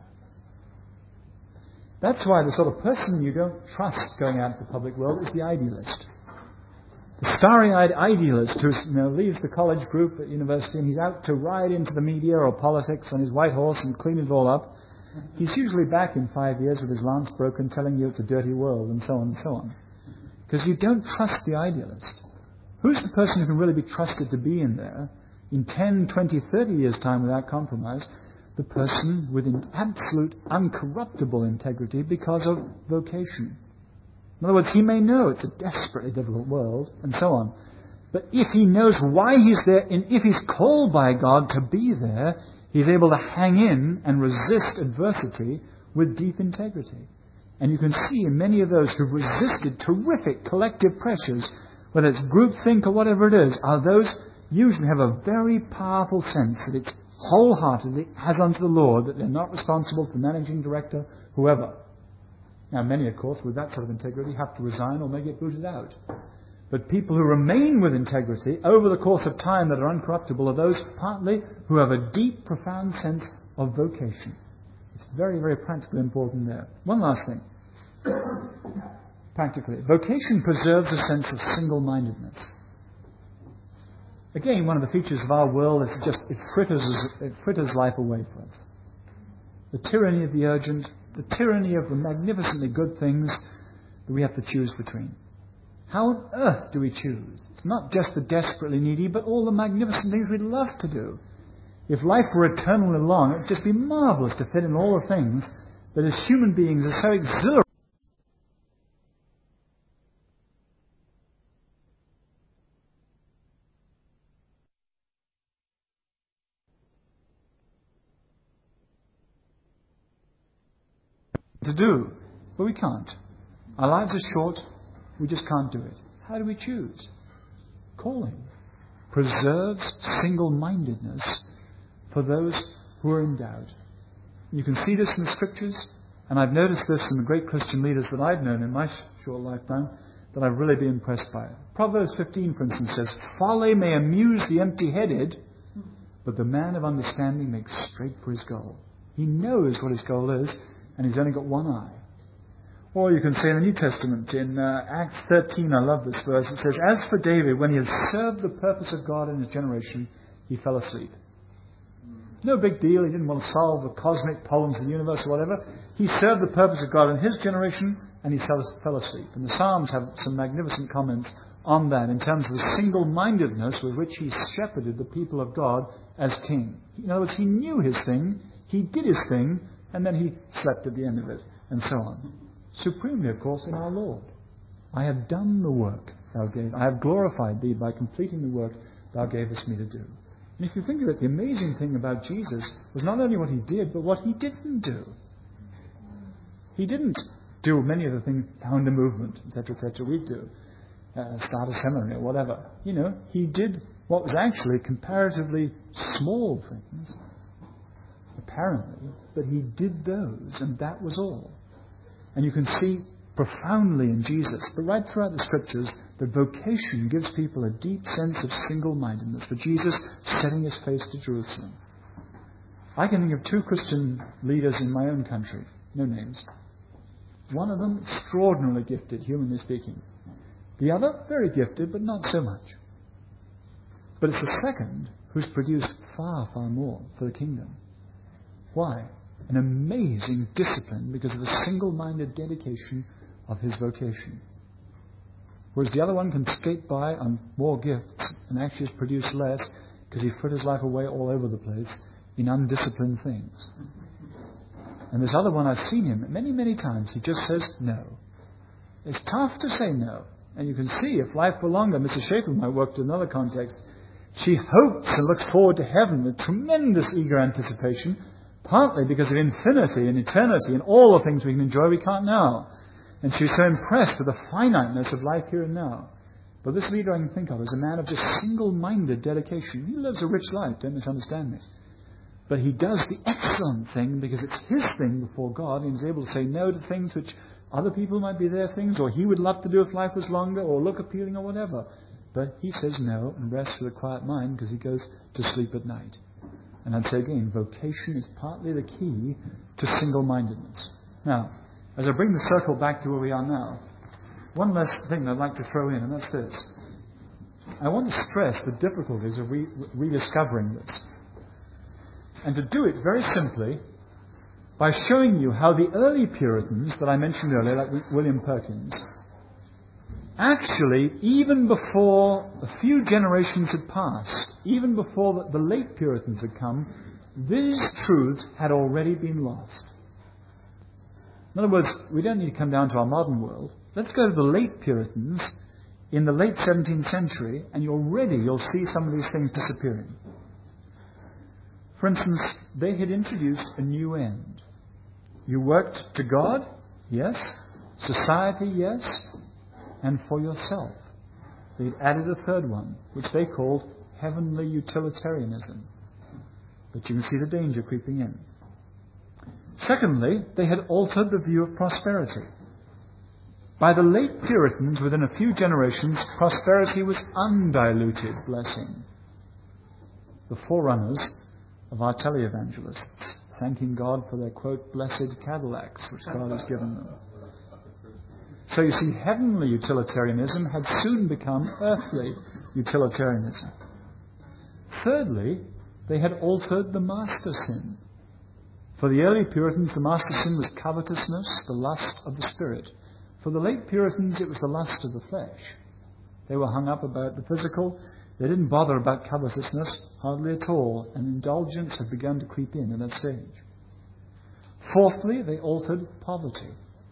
That's why the sort of person you don't trust going out into the public world is the idealist. The starry-eyed idealist who leaves the college group at university and he's out to ride into the media or politics on his white horse and clean it all up. He's usually back in 5 years with his lance broken, telling you it's a dirty world, and so on and so on. Because you don't trust the idealist. Who's the person who can really be trusted to be in there in 10, 20, 30 years' time without compromise? The person with an absolute uncorruptible integrity because of vocation. In other words, he may know it's a desperately difficult world, and so on. But if he knows why he's there, and if he's called by God to be there, he's able to hang in and resist adversity with deep integrity. And you can see in many of those who've resisted terrific collective pressures, whether it's groupthink or whatever it is, are those usually have a very powerful sense that it's wholeheartedly as unto the Lord, that they're not responsible for managing director, whoever. Now, many, of course, with that sort of integrity have to resign or may get booted out. But people who remain with integrity over the course of time that are uncorruptible are those partly who have a deep, profound sense of vocation. It's very, very practically important there. One last thing. Practically, vocation preserves a sense of single-mindedness. Again, one of the features of our world is just it fritters life away for us. The tyranny of the urgent, the tyranny of the magnificently good things that we have to choose between. How on earth do we choose? It's not just the desperately needy, but all the magnificent things we'd love to do. If life were eternally long, it would just be marvelous to fit in all the things that as human beings are so exhilarating to do. But we can't. Our lives are short. We just can't do it. How do we choose? Calling preserves single-mindedness for those who are in doubt. You can see this in the Scriptures, and I've noticed this in the great Christian leaders that I've known in my short lifetime, that I've really been impressed by it. Proverbs 15, for instance, says, "Folly may amuse the empty-headed, but the man of understanding makes straight for his goal." He knows what his goal is, and he's only got one eye. Or you can say in the New Testament, in Acts 13, I love this verse, it says, "As for David, when he had served the purpose of God in his generation, he fell asleep." No big deal, he didn't want to solve the cosmic problems of the universe or whatever. He served the purpose of God in his generation, and he fell asleep. And the Psalms have some magnificent comments on that, in terms of the single-mindedness with which he shepherded the people of God as king. In other words, he knew his thing, he did his thing, and then he slept at the end of it, and so on. Supremely, of course, in our Lord. "I have done the work thou gave. I have glorified thee by completing the work thou gavest me to do." And if you think of it, the amazing thing about Jesus was not only what he did, but what he didn't do. He didn't do many of the things, found a movement, etc., we do. Start a seminary or whatever. He did what was actually comparatively small things, apparently, but he did those, and that was all. And you can see profoundly in Jesus, but right throughout the Scriptures, that vocation gives people a deep sense of single-mindedness. For Jesus setting his face to Jerusalem. I can think of two Christian leaders in my own country, no names. One of them extraordinarily gifted, humanly speaking. The other very gifted, but not so much. But it's the second who's produced far, far more for the kingdom. Why? An amazing discipline because of the single-minded dedication of his vocation. Whereas the other one can skate by on more gifts and actually has produced less because he fritters life away all over the place in undisciplined things. And this other one, I've seen him many, many times. He just says no. It's tough to say no. And you can see if life were longer, Mrs. Schaefer might work in another context. She hopes and looks forward to heaven with tremendous eager anticipation, partly because of infinity and eternity and all the things we can enjoy we can't now. And she's so impressed with the finiteness of life here and now. But this leader I can think of is a man of just single-minded dedication. He lives a rich life, don't misunderstand me. But he does the excellent thing because it's his thing before God, and he's able to say no to things which other people might be their things, or he would love to do if life was longer, or look appealing, or whatever. But he says no and rests with a quiet mind because he goes to sleep at night. And I'd say again, vocation is partly the key to single-mindedness. Now, as I bring the circle back to where we are now, one last thing I'd like to throw in, and that's this. I want to stress the difficulties of rediscovering this. And to do it very simply by showing you how the early Puritans that I mentioned earlier, like William Perkins, actually, even before a few generations had passed, even before the late Puritans had come, these truths had already been lost. In other words, we don't need to come down to our modern world. Let's go to the late Puritans in the late 17th century, and you'll see some of these things disappearing. For instance, they had introduced a new end. You worked to God, yes. Society, yes. And for yourself. They'd added a third one, which they called heavenly utilitarianism. But you can see the danger creeping in. Secondly, they had altered the view of prosperity. By the late Puritans, within a few generations, prosperity was undiluted blessing. The forerunners of our televangelists, thanking God for their, quote, blessed Cadillacs, which God has given them. So you see, heavenly utilitarianism had soon become earthly utilitarianism. Thirdly, they had altered the master sin. For the early Puritans, the master sin was covetousness, the lust of the spirit. For the late Puritans, it was the lust of the flesh. They were hung up about the physical. They didn't bother about covetousness, hardly at all, and indulgence had begun to creep in at that stage. Fourthly, they altered poverty.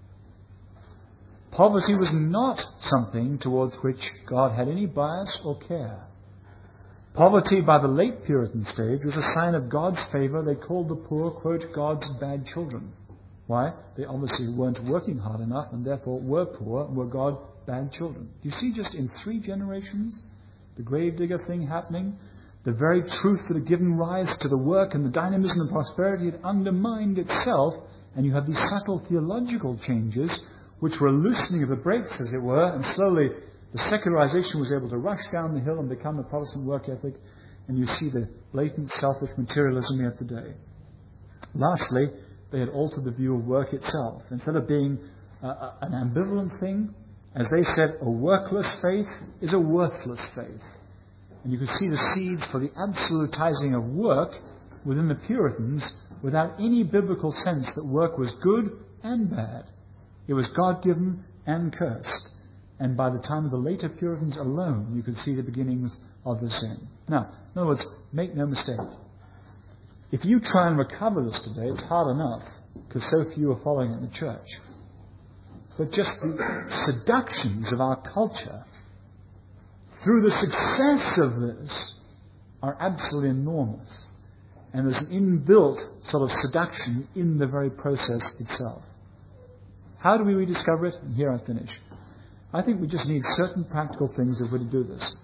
Poverty was not something towards which God had any bias or care. Poverty by the late Puritan stage was a sign of God's favour. They called the poor, quote, God's bad children. Why? They obviously weren't working hard enough and therefore were poor and were God's bad children. Do you see just in 3 generations the gravedigger thing happening? The very truth that had given rise to the work and the dynamism and prosperity had undermined itself, and you have these subtle theological changes which were a loosening of the brakes, as it were, and slowly the secularization was able to rush down the hill and become the Protestant work ethic, and you see the blatant selfish materialism we have today. Lastly, they had altered the view of work itself. Instead of being an ambivalent thing, as they said, a workless faith is a worthless faith. And you could see the seeds for the absolutizing of work within the Puritans without any biblical sense that work was good and bad. It was God-given and cursed. And by the time of the later Puritans alone, you could see the beginnings of the sin. Now, in other words, make no mistake. If you try and recover this today, it's hard enough, because so few are following it in the church. But just the seductions of our culture, through the success of this, are absolutely enormous. And there's an inbuilt sort of seduction in the very process itself. How do we rediscover it? And here I finish. I think we just need certain practical things if we're to do this.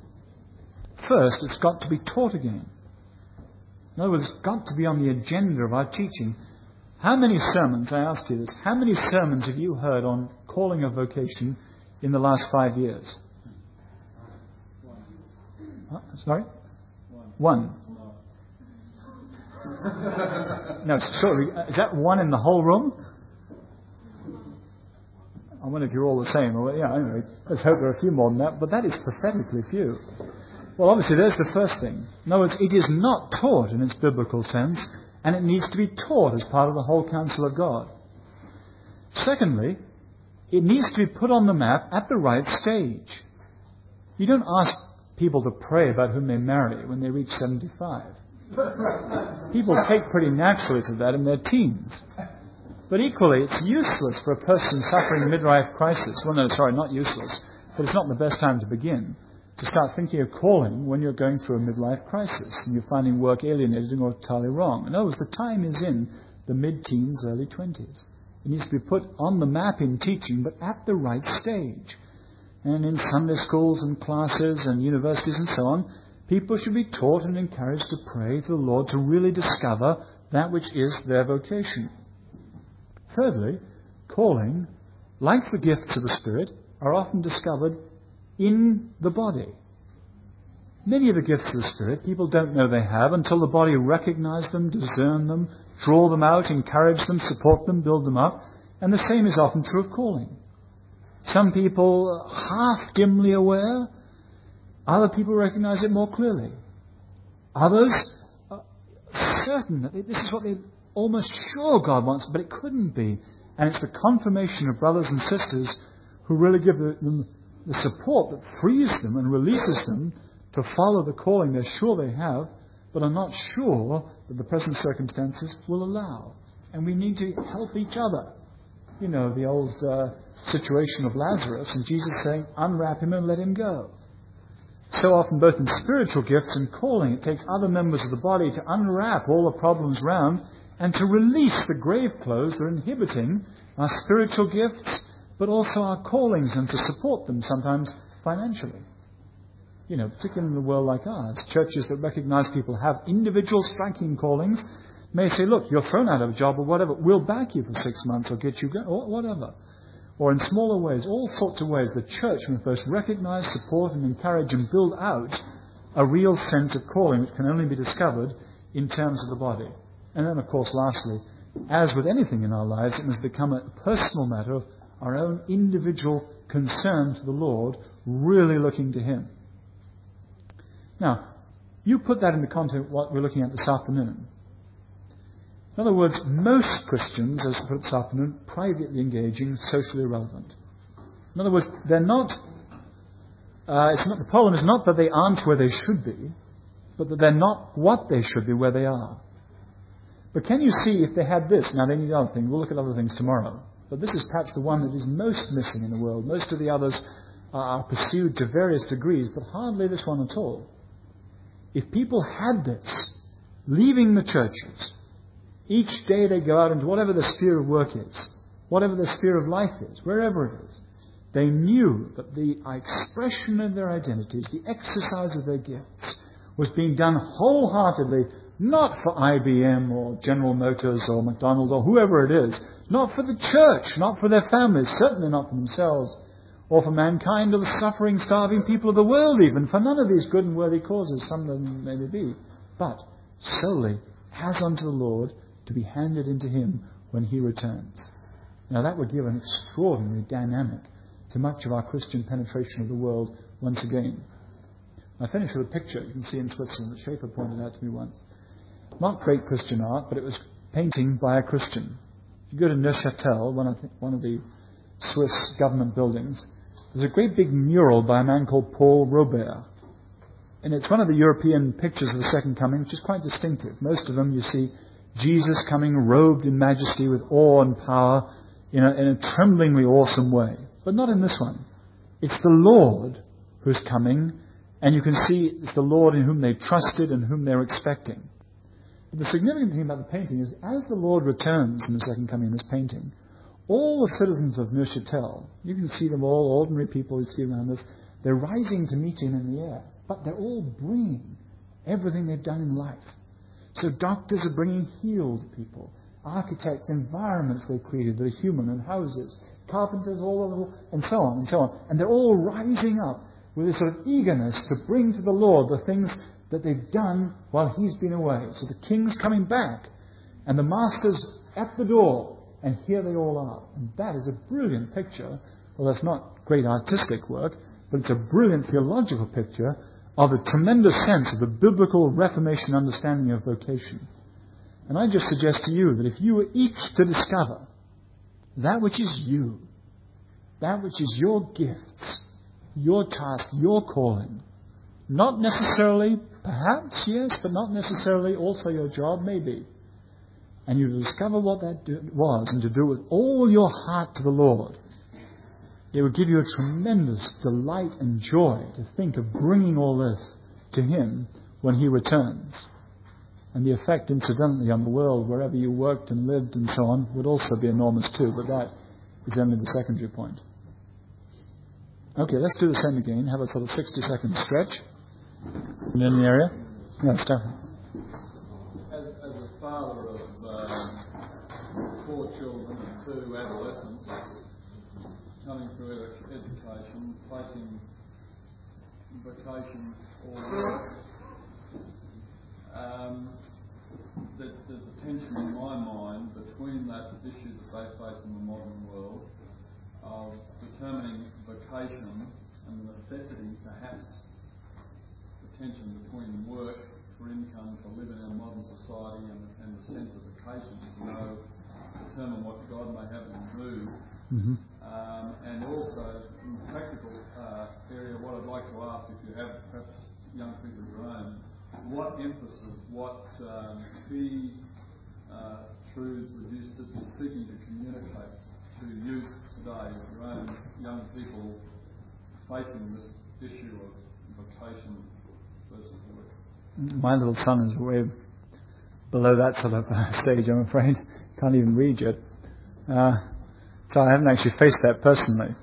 First, it's got to be taught again. In other words, it's got to be on the agenda of our teaching. How many sermons, I ask you this, how many sermons have you heard on calling of vocation in the last 5 years? Sorry? One. No, surely, is that one in the whole room? I wonder if you're all the same. Well, yeah, anyway, let's hope there are a few more than that, but that is pathetically few. Well, obviously, there's the first thing. In other words, it is not taught in its biblical sense, and it needs to be taught as part of the whole counsel of God. Secondly, it needs to be put on the map at the right stage. You don't ask people to pray about whom they marry when they reach 75. People take pretty naturally to that in their teens. But equally, it's useless for a person suffering midlife crisis. Well, no, sorry, not useless. But it's not the best time to begin to start thinking of calling when you're going through a midlife crisis and you're finding work alienating or entirely wrong. In other words, the time is in the mid-teens, early 20s. It needs to be put on the map in teaching, but at the right stage. And in Sunday schools and classes and universities and so on, people should be taught and encouraged to pray to the Lord to really discover that which is their vocation. Thirdly, calling, like the gifts of the Spirit, are often discovered in the body. Many of the gifts of the Spirit people don't know they have until the body recognize them, discern them, draw them out, encourage them, support them, build them up. And the same is often true of calling. Some people half dimly aware, other people recognize it more clearly. Others are certain that this is what they're almost sure God wants, but it couldn't be. And it's the confirmation of brothers and sisters who really give them the support that frees them and releases them to follow the calling they're sure they have, but are not sure that the present circumstances will allow. And we need to help each other. You know, the old situation of Lazarus and Jesus saying, unwrap him and let him go. So often, both in spiritual gifts and calling, it takes other members of the body to unwrap all the problems round and to release the grave clothes that are inhibiting our spiritual gifts, but also our callings, and to support them sometimes financially. You know, particularly in a world like ours, churches that recognize people have individual striking callings may say, look, you're thrown out of a job or whatever, we'll back you for 6 months or get you going, or whatever. Or in smaller ways, all sorts of ways, the church must both recognize, support and encourage and build out a real sense of calling which can only be discovered in terms of the body. And then, of course, lastly, as with anything in our lives, it must become a personal matter of our own individual concern to the Lord, really looking to Him. Now, you put that in the context of what we're looking at this afternoon. In other words, most Christians, as we put it this afternoon, privately engaging, socially irrelevant. In other words, they're not. The problem is not that they aren't where they should be, but that they're not what they should be where they are. But can you see if they had this? Now they need other things. We'll look at other things tomorrow. But this is perhaps the one that is most missing in the world. Most of the others are pursued to various degrees, but hardly this one at all. If people had this, leaving the churches, each day they go out into whatever the sphere of work is, whatever the sphere of life is, wherever it is, they knew that the expression of their identities, the exercise of their gifts, was being done wholeheartedly, not for IBM or General Motors or McDonald's or whoever it is, not for the church, not for their families, certainly not for themselves, or for mankind or the suffering, starving people of the world even, for none of these good and worthy causes, some of them may be, but solely as unto the Lord, to be handed into Him when He returns. Now that would give an extraordinary dynamic to much of our Christian penetration of the world once again. I finish with a picture you can see in Switzerland that Schaeffer pointed out to me once. Not great Christian art, but it was painting by a Christian. If you go to Neuchâtel, one of the Swiss government buildings, there's a great big mural by a man called Paul Robert. And it's one of the European pictures of the Second Coming, which is quite distinctive. Most of them you see Jesus coming robed in majesty with awe and power in a tremblingly awesome way. But not in this one. It's the Lord who's coming, and you can see it's the Lord in whom they trusted and whom they're expecting. But the significant thing about the painting is, as the Lord returns in the Second Coming in this painting, all the citizens of Neuchâtel, you can see them all, ordinary people you see around this, they're rising to meet Him in the air. But they're all bringing everything they've done in life. So doctors are bringing healed people. Architects, environments they've created that are human, and houses. Carpenters, all over, and so on and so on. And they're all rising up with this sort of eagerness to bring to the Lord the things that they've done while He's been away. So the King's coming back, and the Master's at the door, and here they all are. And that is a brilliant picture. Well, that's not great artistic work, but it's a brilliant theological picture of the tremendous sense of the biblical Reformation understanding of vocation. And I just suggest to you that if you were each to discover that which is you, that which is your gifts, your task, your calling, not necessarily, perhaps, yes, but not necessarily also your job, maybe, and you discover what that was and to do it with all your heart to the Lord, it would give you a tremendous delight and joy to think of bringing all this to Him when He returns. And the effect, incidentally, on the world, wherever you worked and lived and so on, would also be enormous too, but that is only the secondary point. Okay, let's do the same again. Have a sort of 60-second stretch. In the area? Yeah, Stefan. As a father of 4 children and 2 adolescents, coming through education, facing vocation or work, there's a tension in my mind between that issue that they face in the modern world of determining vocation and the necessity, perhaps, the tension between work for income to live in our modern society and the sense of vocation to determine what God may have them do. Mm-hmm. And also, in the practical area, what I'd like to ask, if you have perhaps young people of your own, what emphasis, what key truths would you be seeking to communicate to youth today, your own young people facing this issue of vocation versus work? My little son is way below that sort of stage, I'm afraid. Can't even read yet. So I haven't actually faced that personally.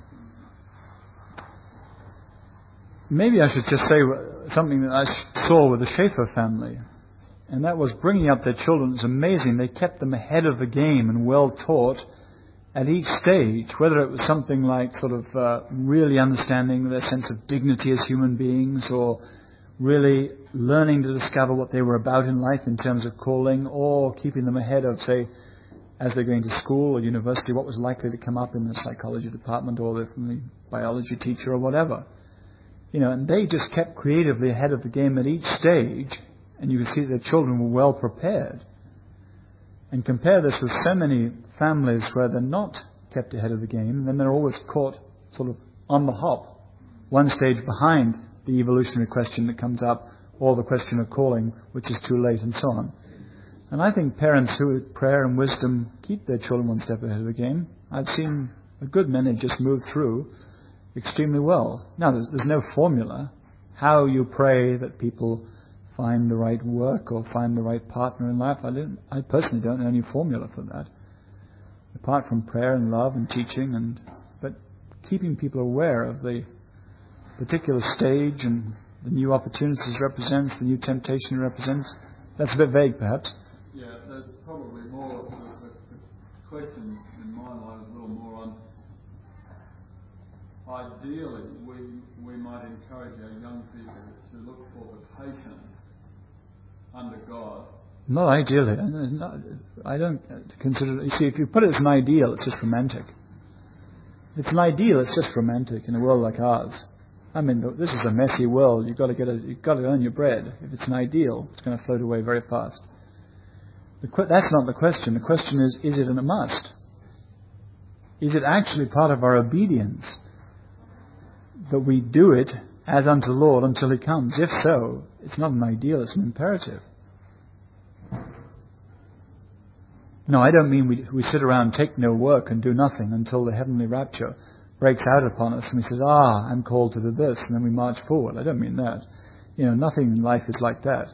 Maybe I should just say something that I saw with the Schaefer family. And that was bringing up their children. It's amazing. They kept them ahead of the game and well taught at each stage, whether it was something like sort of really understanding their sense of dignity as human beings, or really learning to discover what they were about in life in terms of calling, or keeping them ahead of, say, as they're going to school or university, what was likely to come up in the psychology department or from the biology teacher or whatever. And they just kept creatively ahead of the game at each stage, and you could see that their children were well prepared. And compare this with so many families where they're not kept ahead of the game, and then they're always caught sort of on the hop, one stage behind the evolutionary question that comes up, or the question of calling, which is too late, and so on. And I think parents who, with prayer and wisdom, keep their children one step ahead of the game, I've seen a good many just move through extremely well. Now, there's no formula. How you pray that people find the right work or find the right partner in life, I personally don't know any formula for that. Apart from prayer and love and teaching, but keeping people aware of the particular stage and the new opportunities it represents, the new temptation it represents. That's a bit vague, perhaps. Yeah, there's probably more. The question in my mind is a little more on. Ideally, we might encourage our young people to look for vocation under God. Not ideally. I don't consider. You see, if you put it as an ideal, it's just romantic. If it's an ideal, it's just romantic in a world like ours. I mean, this is a messy world. You've got to earn your bread. If it's an ideal, it's going to float away very fast. That's not the question. The question is it a must? Is it actually part of our obedience that we do it as unto the Lord until He comes? If so, it's not an ideal, it's an imperative. No, I don't mean we sit around, take no work and do nothing until the heavenly rapture breaks out upon us and we say, I'm called to do this, and then we march forward. I don't mean that. Nothing in life is like that.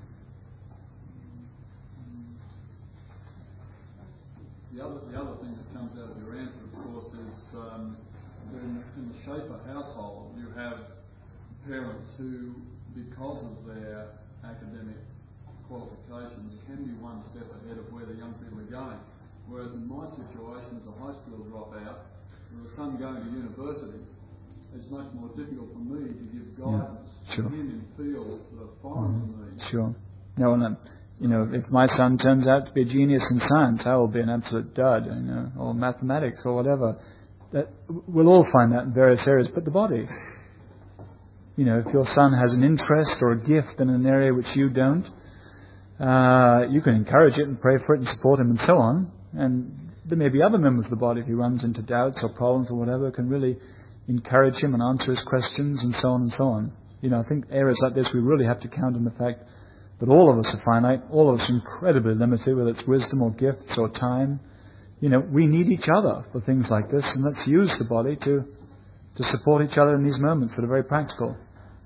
The other thing that comes out of your answer, of course, is that in the Schaefer household, you have parents who, because of their academic qualifications, can be one step ahead of where the young people are going. Whereas in my situation as a high school dropout, with a son going to university, it's much more difficult for me to give guidance to him in fields that are foreign to me. Sure. No, and if my son turns out to be a genius in science, I will be an absolute dud, or mathematics or whatever. We'll all find that in various areas, but the body. If your son has an interest or a gift in an area which you don't, you can encourage it and pray for it and support him and so on. And there may be other members of the body, if he runs into doubts or problems or whatever, can really encourage him and answer his questions and so on and so on. I think areas like this we really have to count on the fact that all of us are finite, all of us are incredibly limited, whether it's wisdom or gifts or time. We need each other for things like this, and let's use the body to to support each other in these moments that are very practical.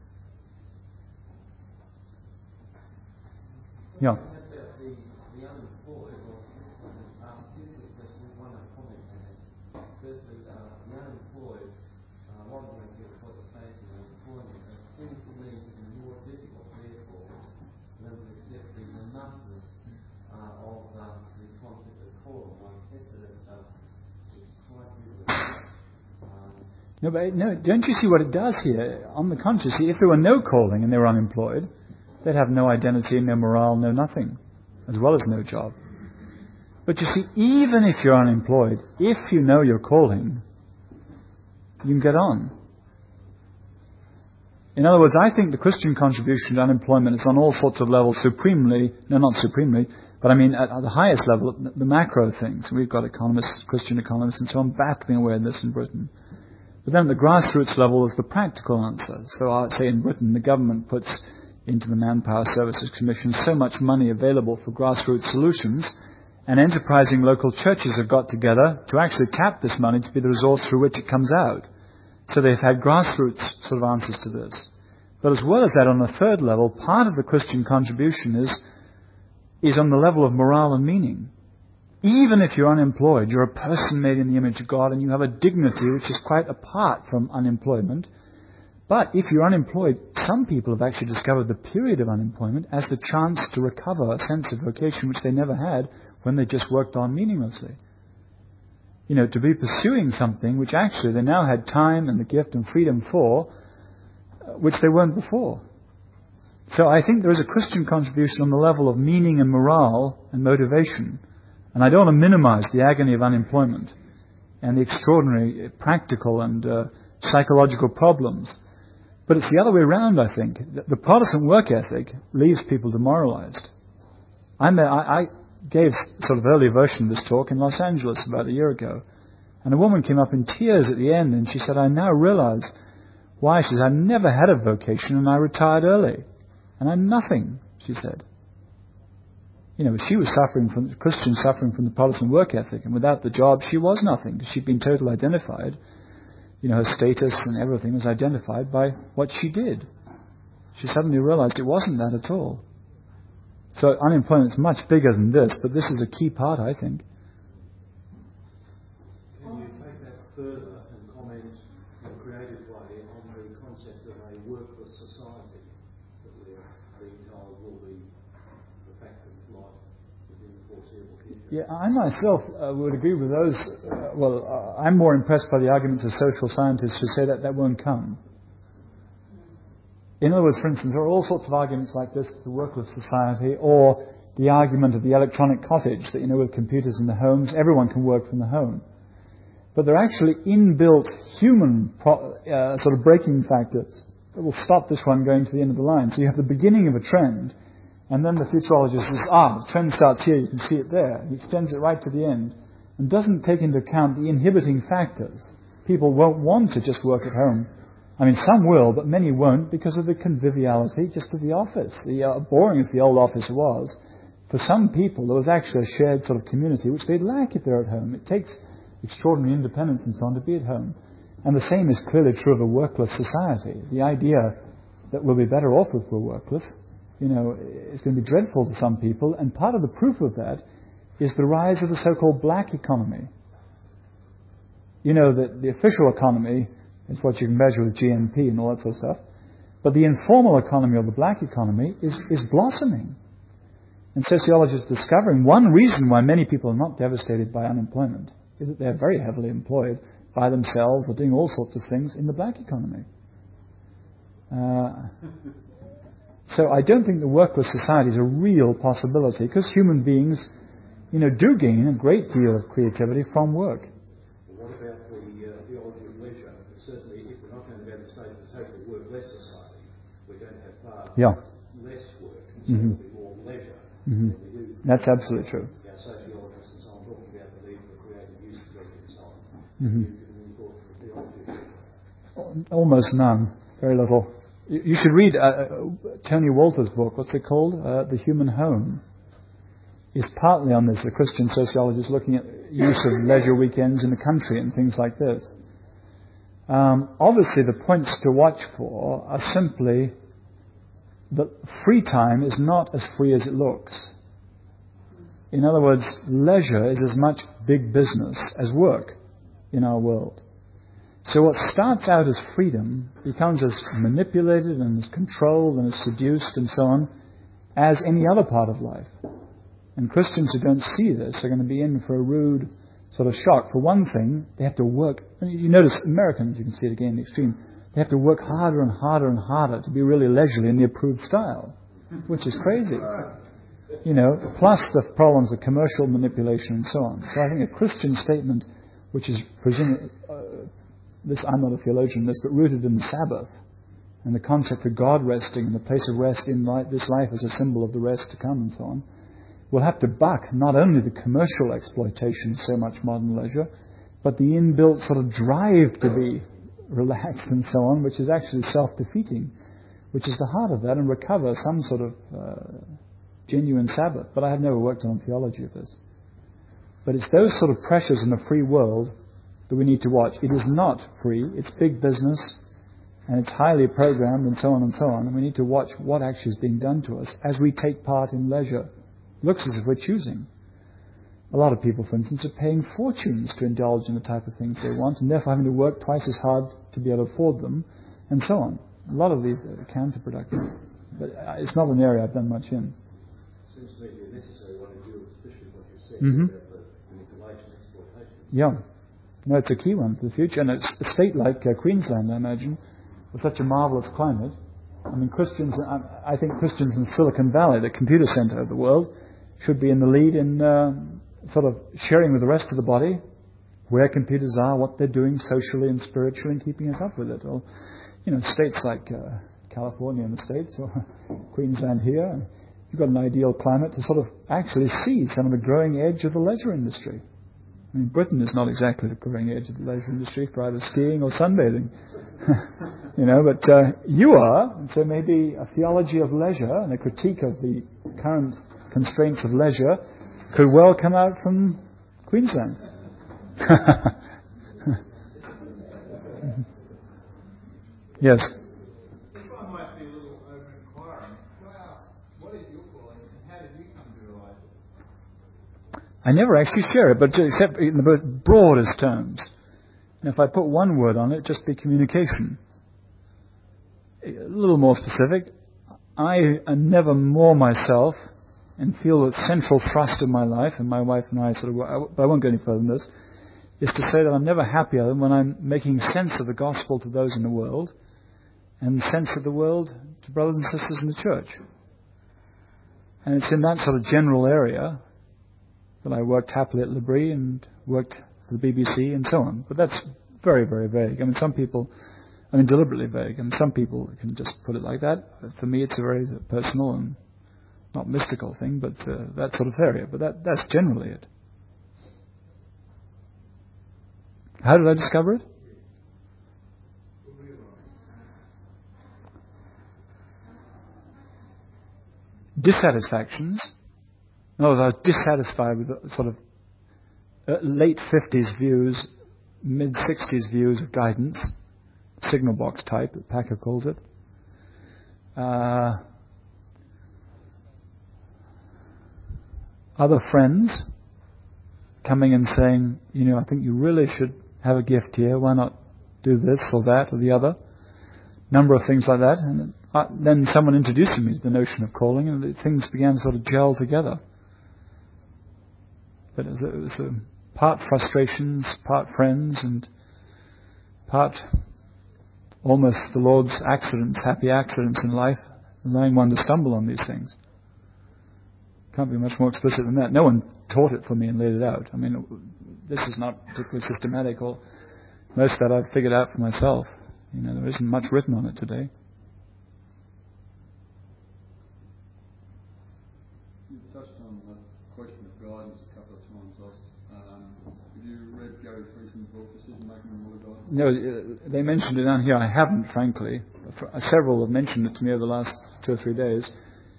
Yeah. No, don't you see what it does here? On the contrary, see, if there were no calling and they were unemployed, they'd have no identity, no morale, no nothing, as well as no job. But you see, even if you're unemployed, if you know your calling, you can get on. In other words, I think the Christian contribution to unemployment is on all sorts of levels not supremely, but I mean at the highest level, the macro things. We've got economists, Christian economists and so on, battling away at this in Britain. But then at the grassroots level is the practical answer. So I'd say in Britain, the government puts into the Manpower Services Commission so much money available for grassroots solutions, and enterprising local churches have got together to actually tap this money to be the resource through which it comes out. So they've had grassroots sort of answers to this. But as well as that, on a third level, part of the Christian contribution is on the level of morale and meaning. Even if you're unemployed, you're a person made in the image of God and you have a dignity which is quite apart from unemployment. But if you're unemployed, some people have actually discovered the period of unemployment as the chance to recover a sense of vocation which they never had when they just worked on meaninglessly. To be pursuing something which actually they now had time and the gift and freedom for, which they weren't before. So I think there is a Christian contribution on the level of meaning and morale and motivation. And I don't want to minimize the agony of unemployment and the extraordinary practical and psychological problems. But it's the other way around, I think. The Protestant work ethic leaves people demoralized. I gave sort of early version of this talk in Los Angeles about a year ago. And a woman came up in tears at the end and she said, I now realize why. She said, I never had a vocation and I retired early. And I'm nothing, she said. She was Christians suffering from the Protestant work ethic, and without the job she was nothing, because she'd been totally identified. Her status and everything was identified by what she did. She suddenly realized it wasn't that at all. So unemployment is much bigger than this, but this is a key part, I think. Can you take that further and comment in a creative way on the concept of a workless society that we're being told will be the fact of life within the foreseeable future? Yeah, I myself would agree with those. I'm more impressed by the arguments of social scientists who say that won't come. In other words, for instance, there are all sorts of arguments like this, the workless society, or the argument of the electronic cottage, that, with computers in the homes, everyone can work from the home. But there are actually inbuilt human sort of braking factors that will stop this one going to the end of the line. So you have the beginning of a trend, and then the futurologist says, the trend starts here, you can see it there. He extends it right to the end, and doesn't take into account the inhibiting factors. People won't want to just work at home. I mean, some will, but many won't because of the conviviality just of the office. Boring as the old office was, for some people there was actually a shared sort of community which they'd lack if they're at home. It takes extraordinary independence and so on to be at home. And the same is clearly true of a workless society. The idea that we'll be better off if we're workless, is going to be dreadful to some people, and part of the proof of that is the rise of the so-called black economy. That the official economy is what you can measure with GNP and all that sort of stuff. But the informal economy, or the black economy, is blossoming. And sociologists are discovering one reason why many people are not devastated by unemployment is that they're very heavily employed by themselves or doing all sorts of things in the black economy. So I don't think the workless society is a real possibility, because human beings, do gain a great deal of creativity from work. What about the theology of leisure? Certainly, if we're not going to go to the state of a totally work-less society, we're going to have far less work, and so there'll be more leisure. Mm-hmm. That's absolutely true. Sociologists and so on talking about the need for creative use of leisure and so on. Mm-hmm. Any thought for theology? Almost none. Very little. You should read Tony Walter's book. What's it called? The Human Home. Is partly on this. A Christian sociologist looking at use of leisure weekends in the country and things like this. Obviously, the points to watch for are simply that free time is not as free as it looks. In other words, leisure is as much big business as work in our world. So what starts out as freedom becomes as manipulated and as controlled and as seduced and so on as any other part of life. And Christians who don't see this are going to be in for a rude sort of shock. For one thing, they have to work. You notice Americans, you can see it again in the extreme, they have to work harder and harder and harder to be really leisurely in the approved style, which is crazy. Plus the problems of commercial manipulation and so on. So I think a Christian statement, which is presumably, I'm not a theologian in this, but rooted in the Sabbath and the concept of God resting and the place of rest in this life as a symbol of the rest to come and so on, will have to buck not only the commercial exploitation of so much modern leisure, but the inbuilt sort of drive to be relaxed and so on, which is actually self-defeating, which is the heart of that, and recover some sort of genuine Sabbath. But I have never worked on theology of this. But it's those sort of pressures in the free world that we need to watch. It is not free, it's big business, and it's highly programmed and so on and so on, and we need to watch what actually is being done to us as we take part in leisure. It looks as if we're choosing. A lot of people, for instance, are paying fortunes to indulge in the type of things they want, and therefore having to work twice as hard to be able to afford them, and so on. A lot of these are counterproductive. But it's not an area I've done much in. It seems to me to be a necessary one to deal with, especially what you said about the manipulation, exploitation. Yeah. No, it's a key one for the future. And it's a state like Queensland, I imagine, with such a marvellous climate. I mean, I think Christians in Silicon Valley, the computer center of the world, should be in the lead in sort of sharing with the rest of the body where computers are, what they're doing socially and spiritually, and keeping us up with it. Or, states like California in the States, or Queensland here, you've got an ideal climate to sort of actually see some of the growing edge of the leisure industry. I mean, Britain is not exactly the growing edge of the leisure industry for either skiing or sunbathing. But you are, and so maybe a theology of leisure and a critique of the current constraints of leisure could well come out from Queensland. Yes. This one might be a little over-inquiring. Can I ask, what is your calling and how did you come to realise it? I never actually share it, but except in the broadest terms. And if I put one word on it, just be communication. A little more specific, I am never more myself and feel the central thrust of my life, and my wife and I but I won't go any further than this, is to say that I'm never happier than when I'm making sense of the gospel to those in the world and sense of the world to brothers and sisters in the church. And it's in that sort of general area that I worked happily at L'Abri and worked for the BBC and so on. But that's very, very vague. I mean, deliberately vague. And some people can just put it like that. For me, it's a very personal and not mystical thing, but that sort of area. But that's generally it. How did I discover it? Dissatisfactions. No, I was dissatisfied with the sort of late 50s views, mid 60s views of guidance, signal box type, Packer calls it. Other friends coming and saying, I think you really should have a gift here. Why not do this or that or the other? Number of things like that. And then someone introduced me to the notion of calling, and things began to sort of gel together. But it was part frustrations, part friends, and part almost the Lord's accidents, happy accidents in life, allowing one to stumble on these things. Can't be much more explicit than that. No one taught it for me and laid it out. I mean, this is not particularly systematic, or most of that I've figured out for myself. There isn't much written on it today. You've touched on the question of guidance a couple of times. Have you read Gary Friesman's book, Decision Making and Will of God? No, they mentioned it down here. I haven't, frankly. Several have mentioned it to me over the last 2 or 3 days.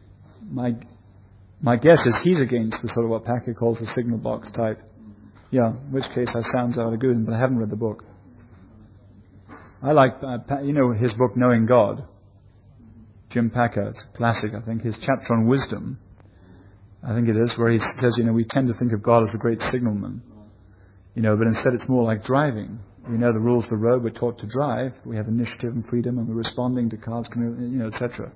My guess is he's against the sort of what Packer calls the signal box type. Yeah, in which case that sounds out of good, but I haven't read the book. I like, his book, Knowing God. Jim Packer, it's a classic, I think. His chapter on wisdom, I think it is, where he says, we tend to think of God as the great signalman. But instead it's more like driving. We know the rules of the road, we're taught to drive, we have initiative and freedom, and we're responding to cars, etc.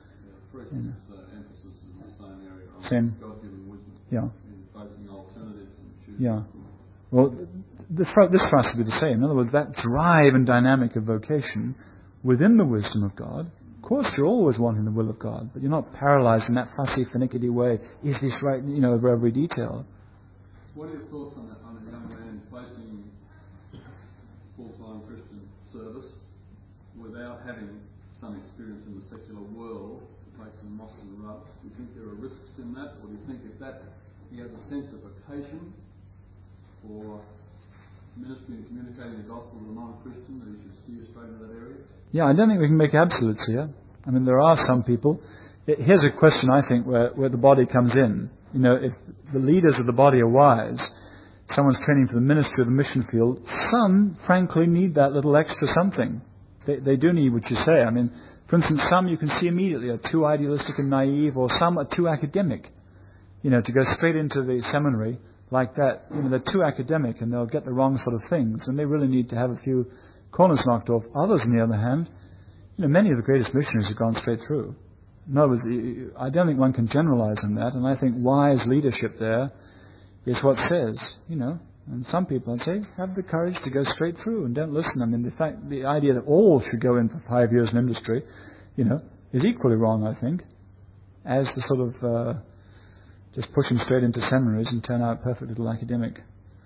Emphasis is in the same area of Same. God-given wisdom. Yeah. In facing alternatives and choosing. Yeah. Well, this for us would be the same. In other words, that drive and dynamic of vocation within the wisdom of God. Of course, you're always wanting the will of God, but you're not paralyzed in that fussy, finicky way. Is this right? Over every detail. What are your thoughts on a young man facing full-time Christian service without having some experience in the secular world to take some moss and rub? Do you think there are risks in that, or do you think if that he has a sense of vocation for ministry and communicating the gospel to a non-Christian, that he should steer straight into that area? Yeah, I don't think we can make absolutes here. I mean, there are some people. Here's a question, I think, where the body comes in. If the leaders of the body are wise, someone's training for the ministry or the mission field, some, frankly, need that little extra something. They do need what you say. I mean, for instance, some you can see immediately are too idealistic and naive, or some are too academic. To go straight into the seminary like that, they're too academic and they'll get the wrong sort of things, and they really need to have a few corners knocked off. Others, on the other hand, many of the greatest missionaries have gone straight through. In other words, I don't think one can generalize on that, and I think wise leadership there is what says, and some people, I'd say, have the courage to go straight through and don't listen. I mean, the idea that all should go in for 5 years in industry, is equally wrong, I think, as the sort of just push them straight into seminaries and turn out perfect little academic,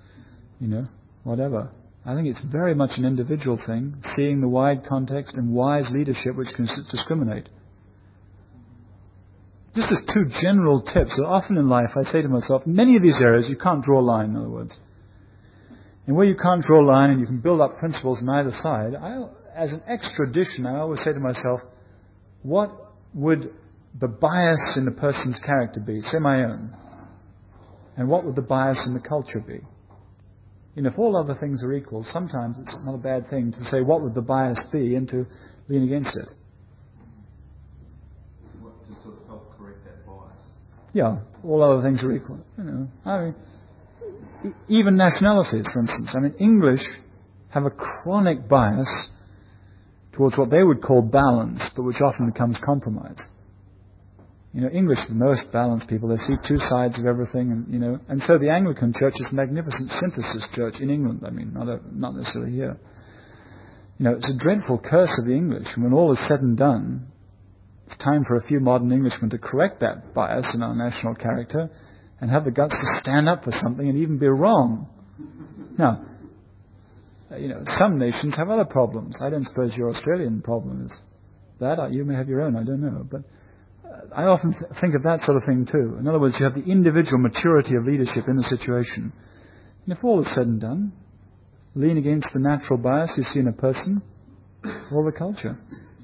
whatever. I think it's very much an individual thing, seeing the wide context and wise leadership which can discriminate. Just as two general tips, that often in life I say to myself, many of these areas you can't draw a line, in other words. And where you can't draw a line and you can build up principles on either side, as an extra addition, I always say to myself, what would the bias in the person's character be? Say my own. And what would the bias in the culture be? If all other things are equal, sometimes it's not a bad thing to say, what would the bias be, and to lean against it. To sort of help correct that bias. Yeah, all other things are equal. I mean, even nationalities, for instance. I mean, English have a chronic bias towards what they would call balance, but which often becomes compromise. English are the most balanced people. They see two sides of everything, and so the Anglican Church is a magnificent synthesis church in England. I mean, not necessarily here. It's a dreadful curse of the English. And when all is said and done, it's time for a few modern Englishmen to correct that bias in our national character and have the guts to stand up for something and even be wrong. Now, some nations have other problems. I don't suppose your Australian problem is that. You may have your own, I don't know. But I often think of that sort of thing too. In other words, you have the individual maturity of leadership in the situation. And if all is said and done, lean against the natural bias you see in a person or the culture.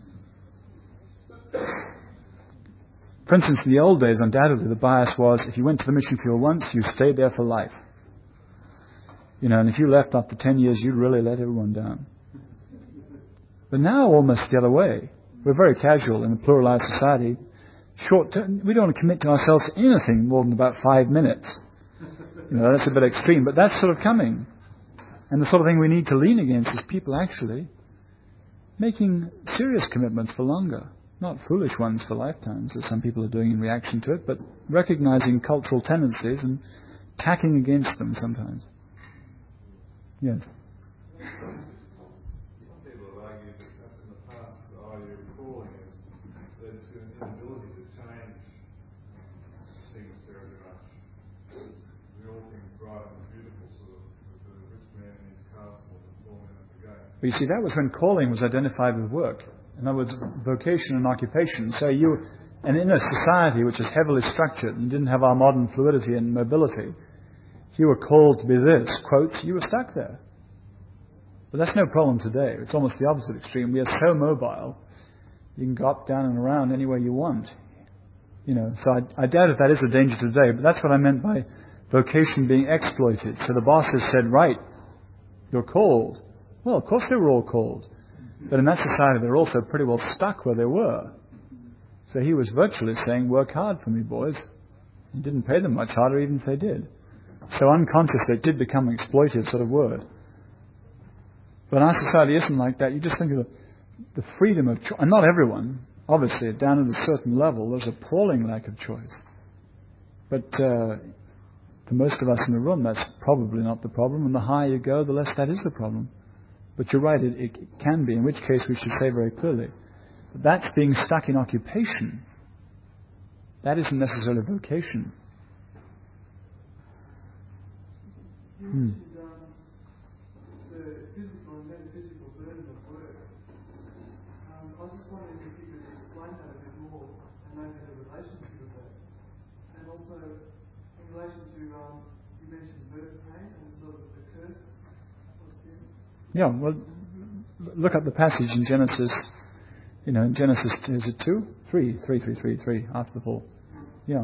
For instance, in the old days, undoubtedly, the bias was if you went to the mission field once, you stayed there for life. And if you left after 10 years, you'd really let everyone down. But now, almost the other way. We're very casual in a pluralized society. We don't want to commit to ourselves to anything more than about 5 minutes. That's a bit extreme, but that's sort of coming. And the sort of thing we need to lean against is people actually making serious commitments for longer. Not foolish ones for lifetimes, as some people are doing in reaction to it, but recognizing cultural tendencies and tacking against them sometimes. Yes. Some people have argued that perhaps in the past the idea of calling has led to an inability to change things terribly much. We all think bright and beautiful, sort of, the rich man in his castle and falling at the gate. But you see, that was when calling was identified with work. In other words, vocation and occupation. So and in a society which is heavily structured and didn't have our modern fluidity and mobility, if you were called to be this, quotes, you were stuck there. But that's no problem today. It's almost the opposite extreme. We are so mobile, you can go up, down, and around anywhere you want. So I doubt if that is a danger today, but that's what I meant by vocation being exploited. So the bosses said, right, you're called. Well, of course they were all called. But in that society, they were also pretty well stuck where they were. So he was virtually saying, work hard for me, boys. He didn't pay them much harder, even if they did. So unconsciously, it did become an exploitive sort of word. But our society isn't like that. You just think of the freedom of choice. And not everyone. Obviously, down at a certain level, there's a appalling lack of choice. But for most of us in the room, that's probably not the problem. And the higher you go, the less that is the problem. But you're right, it can be, in which case we should say very clearly, but that's being stuck in occupation. That isn't necessarily vocation. You mentioned the physical and metaphysical burden of work. I was just wondering if you could explain that a bit more and maybe the relationship of that. And also, in relation to, you mentioned birth pain and sort of the curse of sin. Yeah, well, look up the passage in Genesis. In Genesis, is it 2? 3, after the fall. Yeah.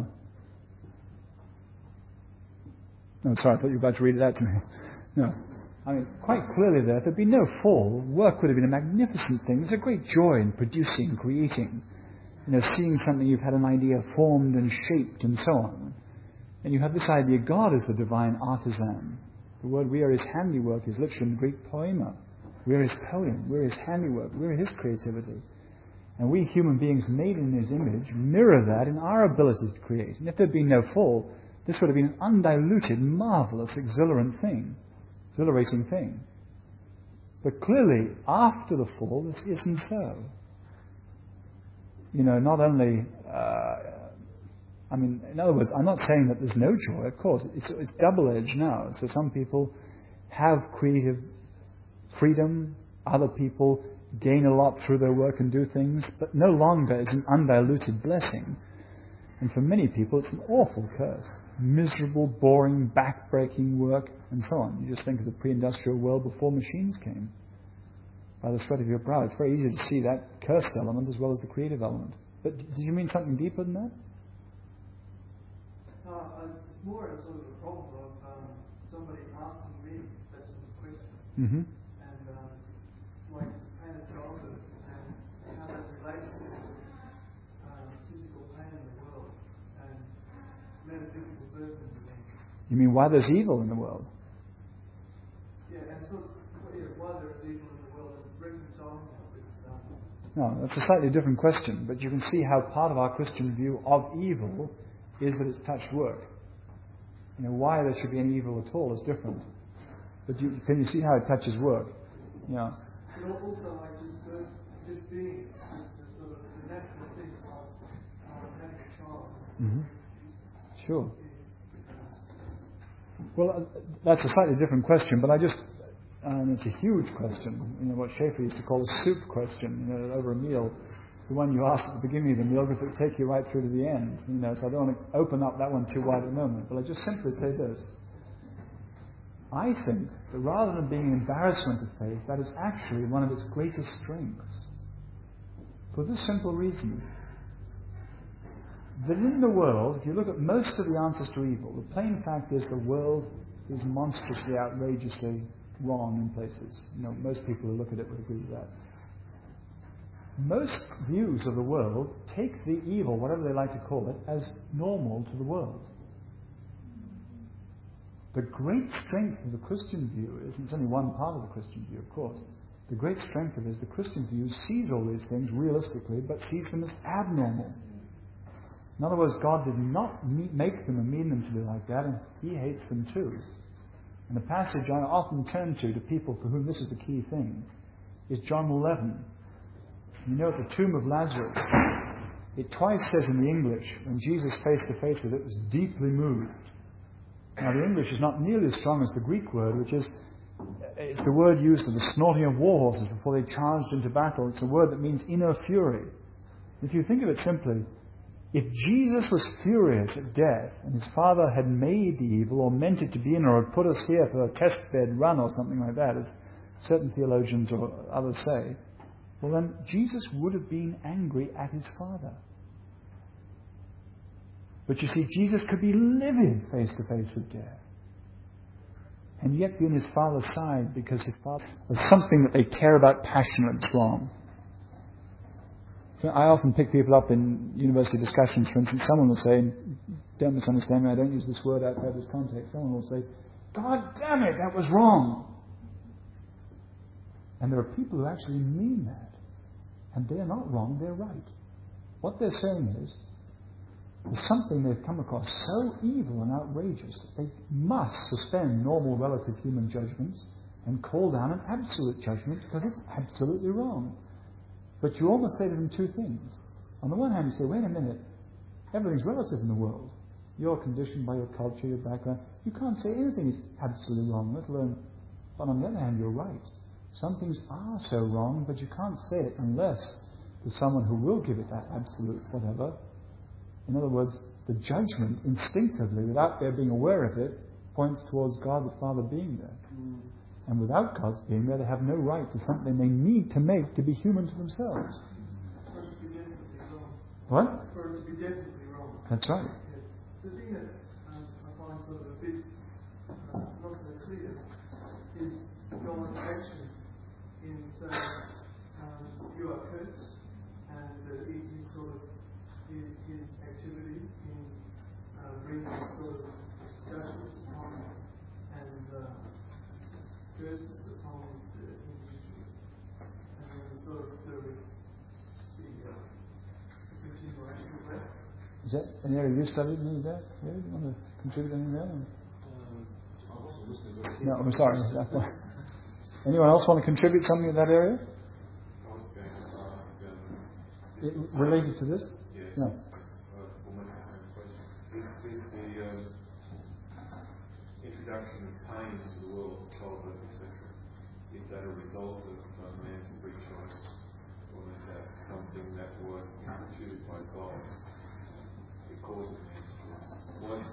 No, sorry, I thought you were about to read it out to me. No. I mean, quite clearly there, if there'd been no fall, work would have been a magnificent thing. There's a great joy in producing, creating. Seeing something you've had an idea formed and shaped and so on. And you have this idea, God is the divine artisan. The word we are his handiwork is literally in the Greek poema. We are his poem. We're his handiwork. We're his creativity. And we human beings made in his image mirror that in our ability to create. And if there had been no fall, this would have been an undiluted, marvellous, exhilarating thing. But clearly, after the fall, this isn't so. Not only... in other words, I'm not saying that there's no joy, of course. It's double-edged now. So some people have creative freedom. Other people gain a lot through their work and do things. But no longer is an undiluted blessing. And for many people, it's an awful curse. Miserable, boring, back-breaking work, and so on. You just think of the pre-industrial world before machines came. By the sweat of your brow. It's very easy to see that cursed element as well as the creative element. But did you mean something deeper than that? It's more a sort of a problem of somebody asking me that sort of question. Mm-hmm. And like pain of childhood and how that relates to physical pain in the world and metaphysical burden in the world. You mean why there's evil in the world? Yeah, and sort of why there is evil in the world and reconciling that with... No, that's a slightly different question. But you can see how part of our Christian view of evil is that it's touched work. Why there should be any evil at all is different. But can you see how it touches work? Yeah. And also, like just being the sort of the natural thing of having a child. Mm-hmm. Sure. Well, that's a slightly different question, but it's a huge question. What Schaeffer used to call a soup question, over a meal. It's the one you asked at the beginning of the meal because it would take you right through to the end. So I don't want to open up that one too wide at the moment. But I just simply say this. I think that rather than being an embarrassment of faith, that is actually one of its greatest strengths. For this simple reason. That in the world, if you look at most of the answers to evil, the plain fact is the world is monstrously, outrageously wrong in places. Most people who look at it would agree with that. Most views of the world take the evil, whatever they like to call it, as normal to the world. The great strength of the Christian view is, and it's only one part of the Christian view, of course, the great strength of it is the Christian view sees all these things realistically, but sees them as abnormal. In other words, God did not make them and mean them to be like that, and he hates them too. And the passage I often turn to people for whom this is the key thing is John 11. At the tomb of Lazarus, it twice says in the English, when Jesus face to face with it, was deeply moved. Now the English is not nearly as strong as the Greek word, which is, it's the word used for the snorting of war horses before they charged into battle. It's a word that means inner fury. If you think of it simply, if Jesus was furious at death, and his Father had made the evil, or meant it to be in, or had put us here for a test bed run or something like that, as certain theologians or others say, well then Jesus would have been angry at his Father. But you see, Jesus could be livid face to face with death. and yet be on his father's side because his father is something that they care about passionately that's wrong. So I often pick people up in university discussions. For instance, someone will say, don't misunderstand me, I don't use this word outside this context. Someone will say, God damn it, that was wrong. And there are people who actually mean that. And they're not wrong, they're right. What they're saying is, there's something they've come across so evil and outrageous that they must suspend normal relative human judgments and call down an absolute judgment because it's absolutely wrong. But you almost say to them two things. On the one hand, you say, wait a minute, everything's relative in the world. You're conditioned by your culture, your background. You can't say anything is absolutely wrong, let alone... But on the other hand, you're right. Some things are so wrong, but you can't say it unless there's someone who will give it that absolute whatever. In other words, the judgment instinctively, without their being aware of it, points towards God the Father being there. And without God's being there, they have no right to something they need to make to be human to themselves. For it to be definitely wrong. What? For it to be definitely wrong. That's right. The thing that I find sort of a bit not so clear is God's action in saying you are cursed, and that his sort of his activity in bringing sort of judgments upon and curses upon the individual, and then sort of the continuation of that. Is that an area you studied? Any of that? Yeah, you want to contribute anything there? I wasn't listening very carefully. No, I'm sorry. Anyone else want to contribute something in that area? I was going to ask, Related to this? yes, No. almost the same question. Is the introduction of pain into the world, childbirth, etc., is that a result of man's free choice, or is that something that was instituted by God because of man's choice? Was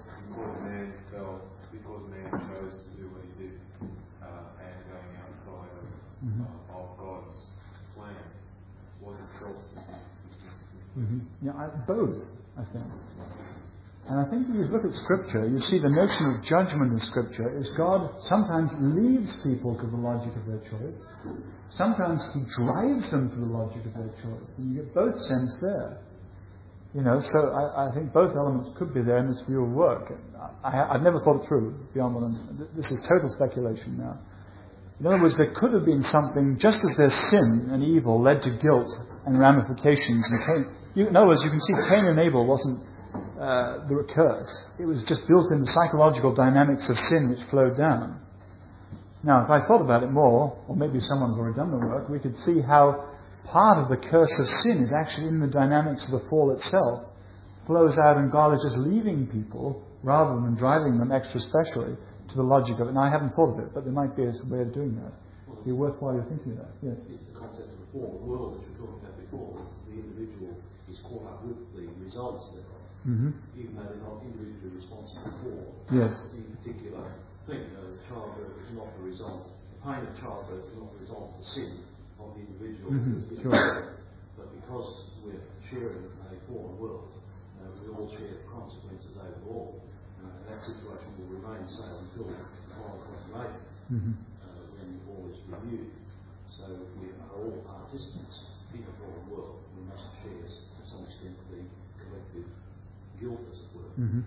because man chose to do what he did and going outside of God's plan? Was it self-defeating? Yeah, both, I think. And I think if you look at Scripture, you see the notion of judgment in Scripture is God sometimes leaves people to the logic of their choice. Sometimes He drives them to the logic of their choice. And you get both sense there. So I think both elements could be there in this view of work. I've never thought it through beyond what this is total speculation now. In other words, there could have been something, just as their sin and evil led to guilt and ramifications. In other words, you can see Cain and Abel wasn't the curse. It was just built in the psychological dynamics of sin which flowed down. Now, if I thought about it more, or maybe someone's already done the work, we could see how part of the curse of sin is actually in the dynamics of the fall itself. Flows out and God is just leaving people, rather than driving them extra specially, to the logic of it. Now, I haven't thought of it, but there might be a way of doing that. It'd be worthwhile you're thinking of that. Yes? It's the concept of the fallen world that you were talking about before. The individual is caught up with the results thereof, even though they're not individually responsible for Yes. any particular thing. Childbirth is not the result. The pain of childbirth is not the result of the sin of the individual. Sure. But because we're sharing a fallen world, we all share the consequences overall. That situation will remain so until the final consummation, when all is renewed. So we are all participants in the fallen world. We must share, to some extent, the collective guilt, as it were.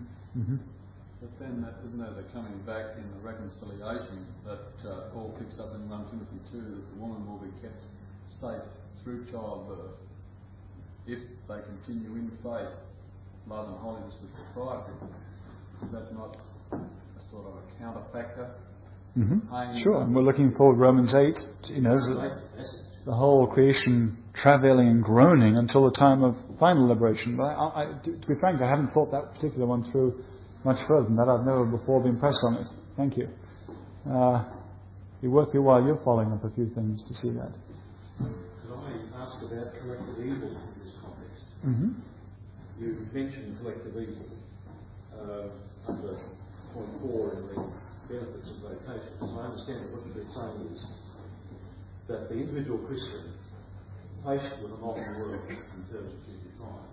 But then, isn't there the coming back in the reconciliation that Paul picks up in 1 Timothy 2, that the woman will be kept safe through childbirth if they continue in faith, love and holiness with propriety? Is that not a sort of a counterfactor? Sure, and we're looking forward Romans 8, the whole creation travailing and groaning until the time of final liberation. But to be frank, I haven't thought that particular one through much further than that. I've never before been pressed on it. Thank you. Be worth your while. You're following up a few things to see that. Could I ask about collective evil in this context? You mentioned collective evil under point 4 in the benefits of vocation. As I understand it, what you've been saying is that the individual Christian, patient with the modern world in terms of duty time,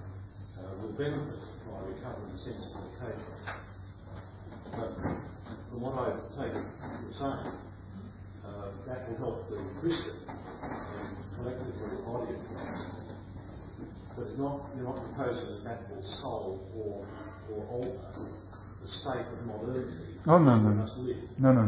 will benefit by recovering the sense of vocation. But from what I take you're saying, that will help the Christian and collectively the body of Christ. But you're not proposing that will solve or alter the state of modernity. Oh, no. Must live. No. Are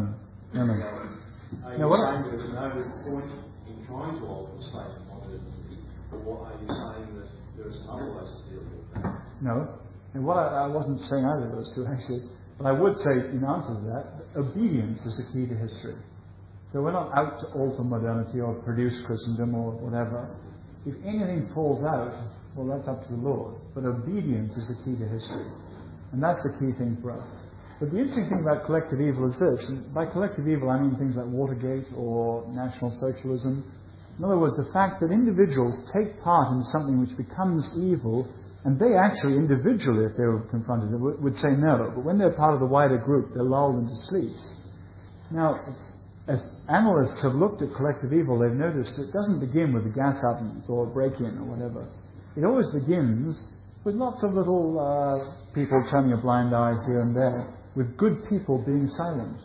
you saying there's no point in trying to alter the state of modernity, or are you saying that there are some other ways of dealing with that? No. And what I wasn't saying either of those two, actually. But I would say, in answer to that, obedience is the key to history. So we're not out to alter modernity or produce Christendom or whatever. If anything falls out, well, that's up to the Lord. But obedience is the key to history. And that's the key thing for us. But the interesting thing about collective evil is this. And by collective evil, I mean things like Watergate or National Socialism. In other words, the fact that individuals take part in something which becomes evil, and they actually individually, if they were confronted, would say no. But when they're part of the wider group, they're lulled into sleep. Now, as analysts have looked at collective evil, they've noticed it doesn't begin with the gas ovens or break-in or whatever. It always begins with lots of little people turning a blind eye here and there, with good people being silent.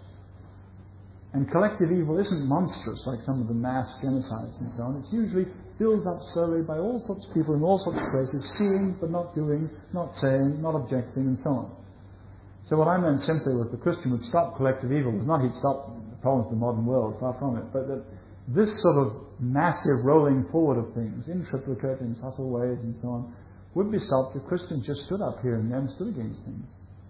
And collective evil isn't monstrous like some of the mass genocides and so on. It's usually built up slowly by all sorts of people in all sorts of places, seeing but not doing, not saying, not objecting, and so on. So what I meant simply was the Christian would stop collective evil. It was not he'd stop the problems of the modern world, far from it, but that this sort of massive rolling forward of things, in triplicate, in subtle ways, and so on, would be stopped if Christians just stood up here and there and stood against things.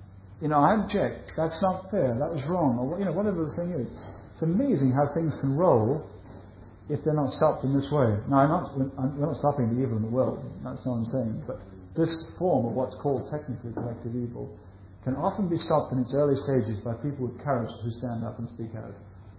I object, that's not fair, that was wrong, or whatever the thing is. It's amazing how things can roll if they're not stopped in this way. Now, we're not stopping the evil in the world, that's not what I'm saying, but this form of what's called technically collective evil can often be stopped in its early stages by people with courage who stand up and speak out.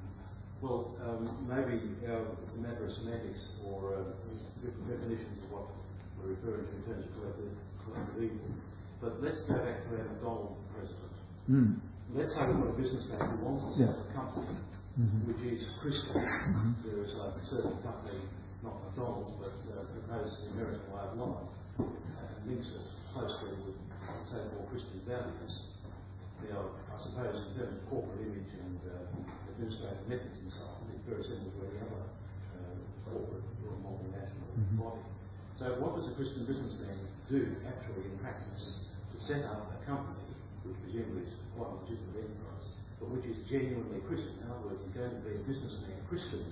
Well, maybe it's a matter of semantics or different definitions of what we're referring to in terms of collective evil. But let's go back to our McDonald president. Let's say we've got a businessman who wants to set up a company which is Christian. There is a certain company, not McDonald's, but proposes the American way of life and links it closely with so-called Christian values. Now, I suppose in terms of corporate image and administrative methods and so on, it's very similar to any other corporate or multinational body. So what does a Christian businessman do actually in practice to set up a company which presumably is quite a legitimate enterprise, but which is genuinely Christian? In other words, he's going to be a businessman Christian.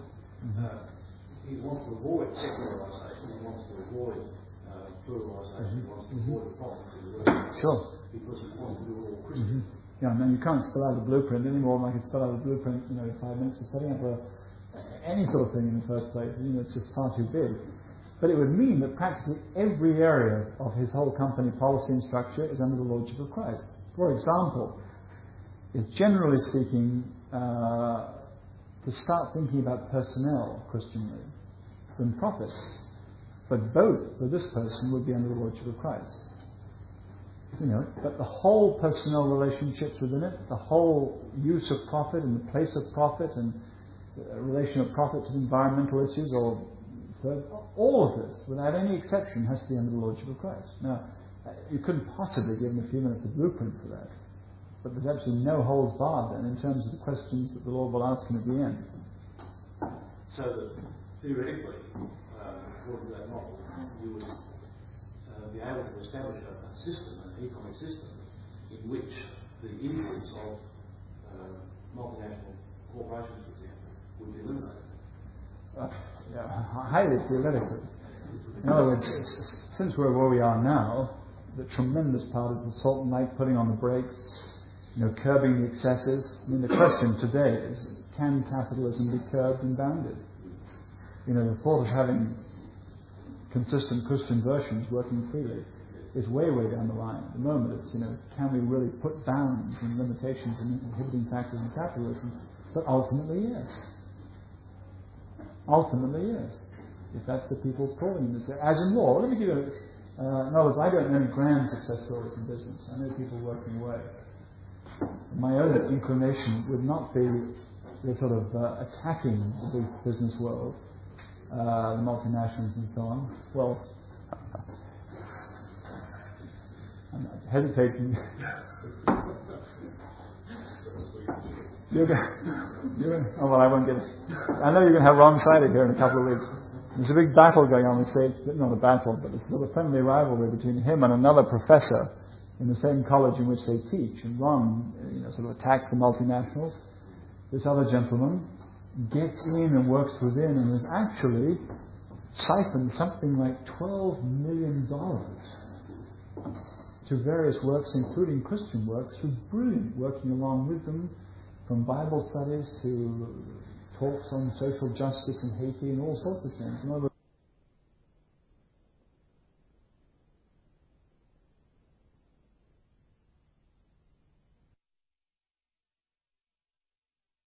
He wants to avoid secularisation, he wants to avoid pluralisation, he wants to avoid the problems in the world. Sure. Because he wants to do it all Christian. Yeah, and you can't spell out a blueprint anymore than I could spell out a blueprint, in 5 minutes of setting up any sort of thing in the first place. It's just far too big. But it would mean that practically every area of his whole company policy and structure is under the lordship of Christ. For example, is generally speaking to start thinking about personnel Christianly than profit. But both for this person would be under the lordship of Christ. But the whole personnel relationships within it, the whole use of profit and the place of profit and the relation of profit to environmental issues or all of this, without any exception, has to be under the lordship of Christ. Now, you couldn't possibly give him a few minutes of blueprint for that. But there's absolutely no holds barred then in terms of the questions that the Lord will ask him at the end. So that theoretically, according to that model, you would be able to establish a system, an economic system, in which the evils of multinational corporations, for example, would be eliminated. Highly theoretically. In other words, since we're where we are now, the tremendous part is the salt and light, putting on the brakes, curbing the excesses. The question today is, can capitalism be curbed and bounded? The thought of having consistent Christian versions working freely is way, way down the line. At the moment it's, can we really put bounds and limitations and inhibiting factors in capitalism? But ultimately, yes. Ultimately, yes. If that's the people's calling in this. As in law, let me give you in other words, I don't know any grand success stories in business. I know people working away. My own inclination would not be the sort of attacking the big business world, the multinationals and so on. Well, I'm hesitating. Oh, well, I won't get it. I know you're going to have Ron Sider here in a couple of weeks. There's a big battle going on in the States. Not a battle, but it's sort of a friendly rivalry between him and another professor in the same college in which they teach. And Ron, sort of attacks the multinationals. This other gentleman gets in and works within and has actually siphoned something like $12 million to various works, including Christian works, through brilliant working along with them, from Bible studies to talks on social justice in Haiti and all sorts of things. In other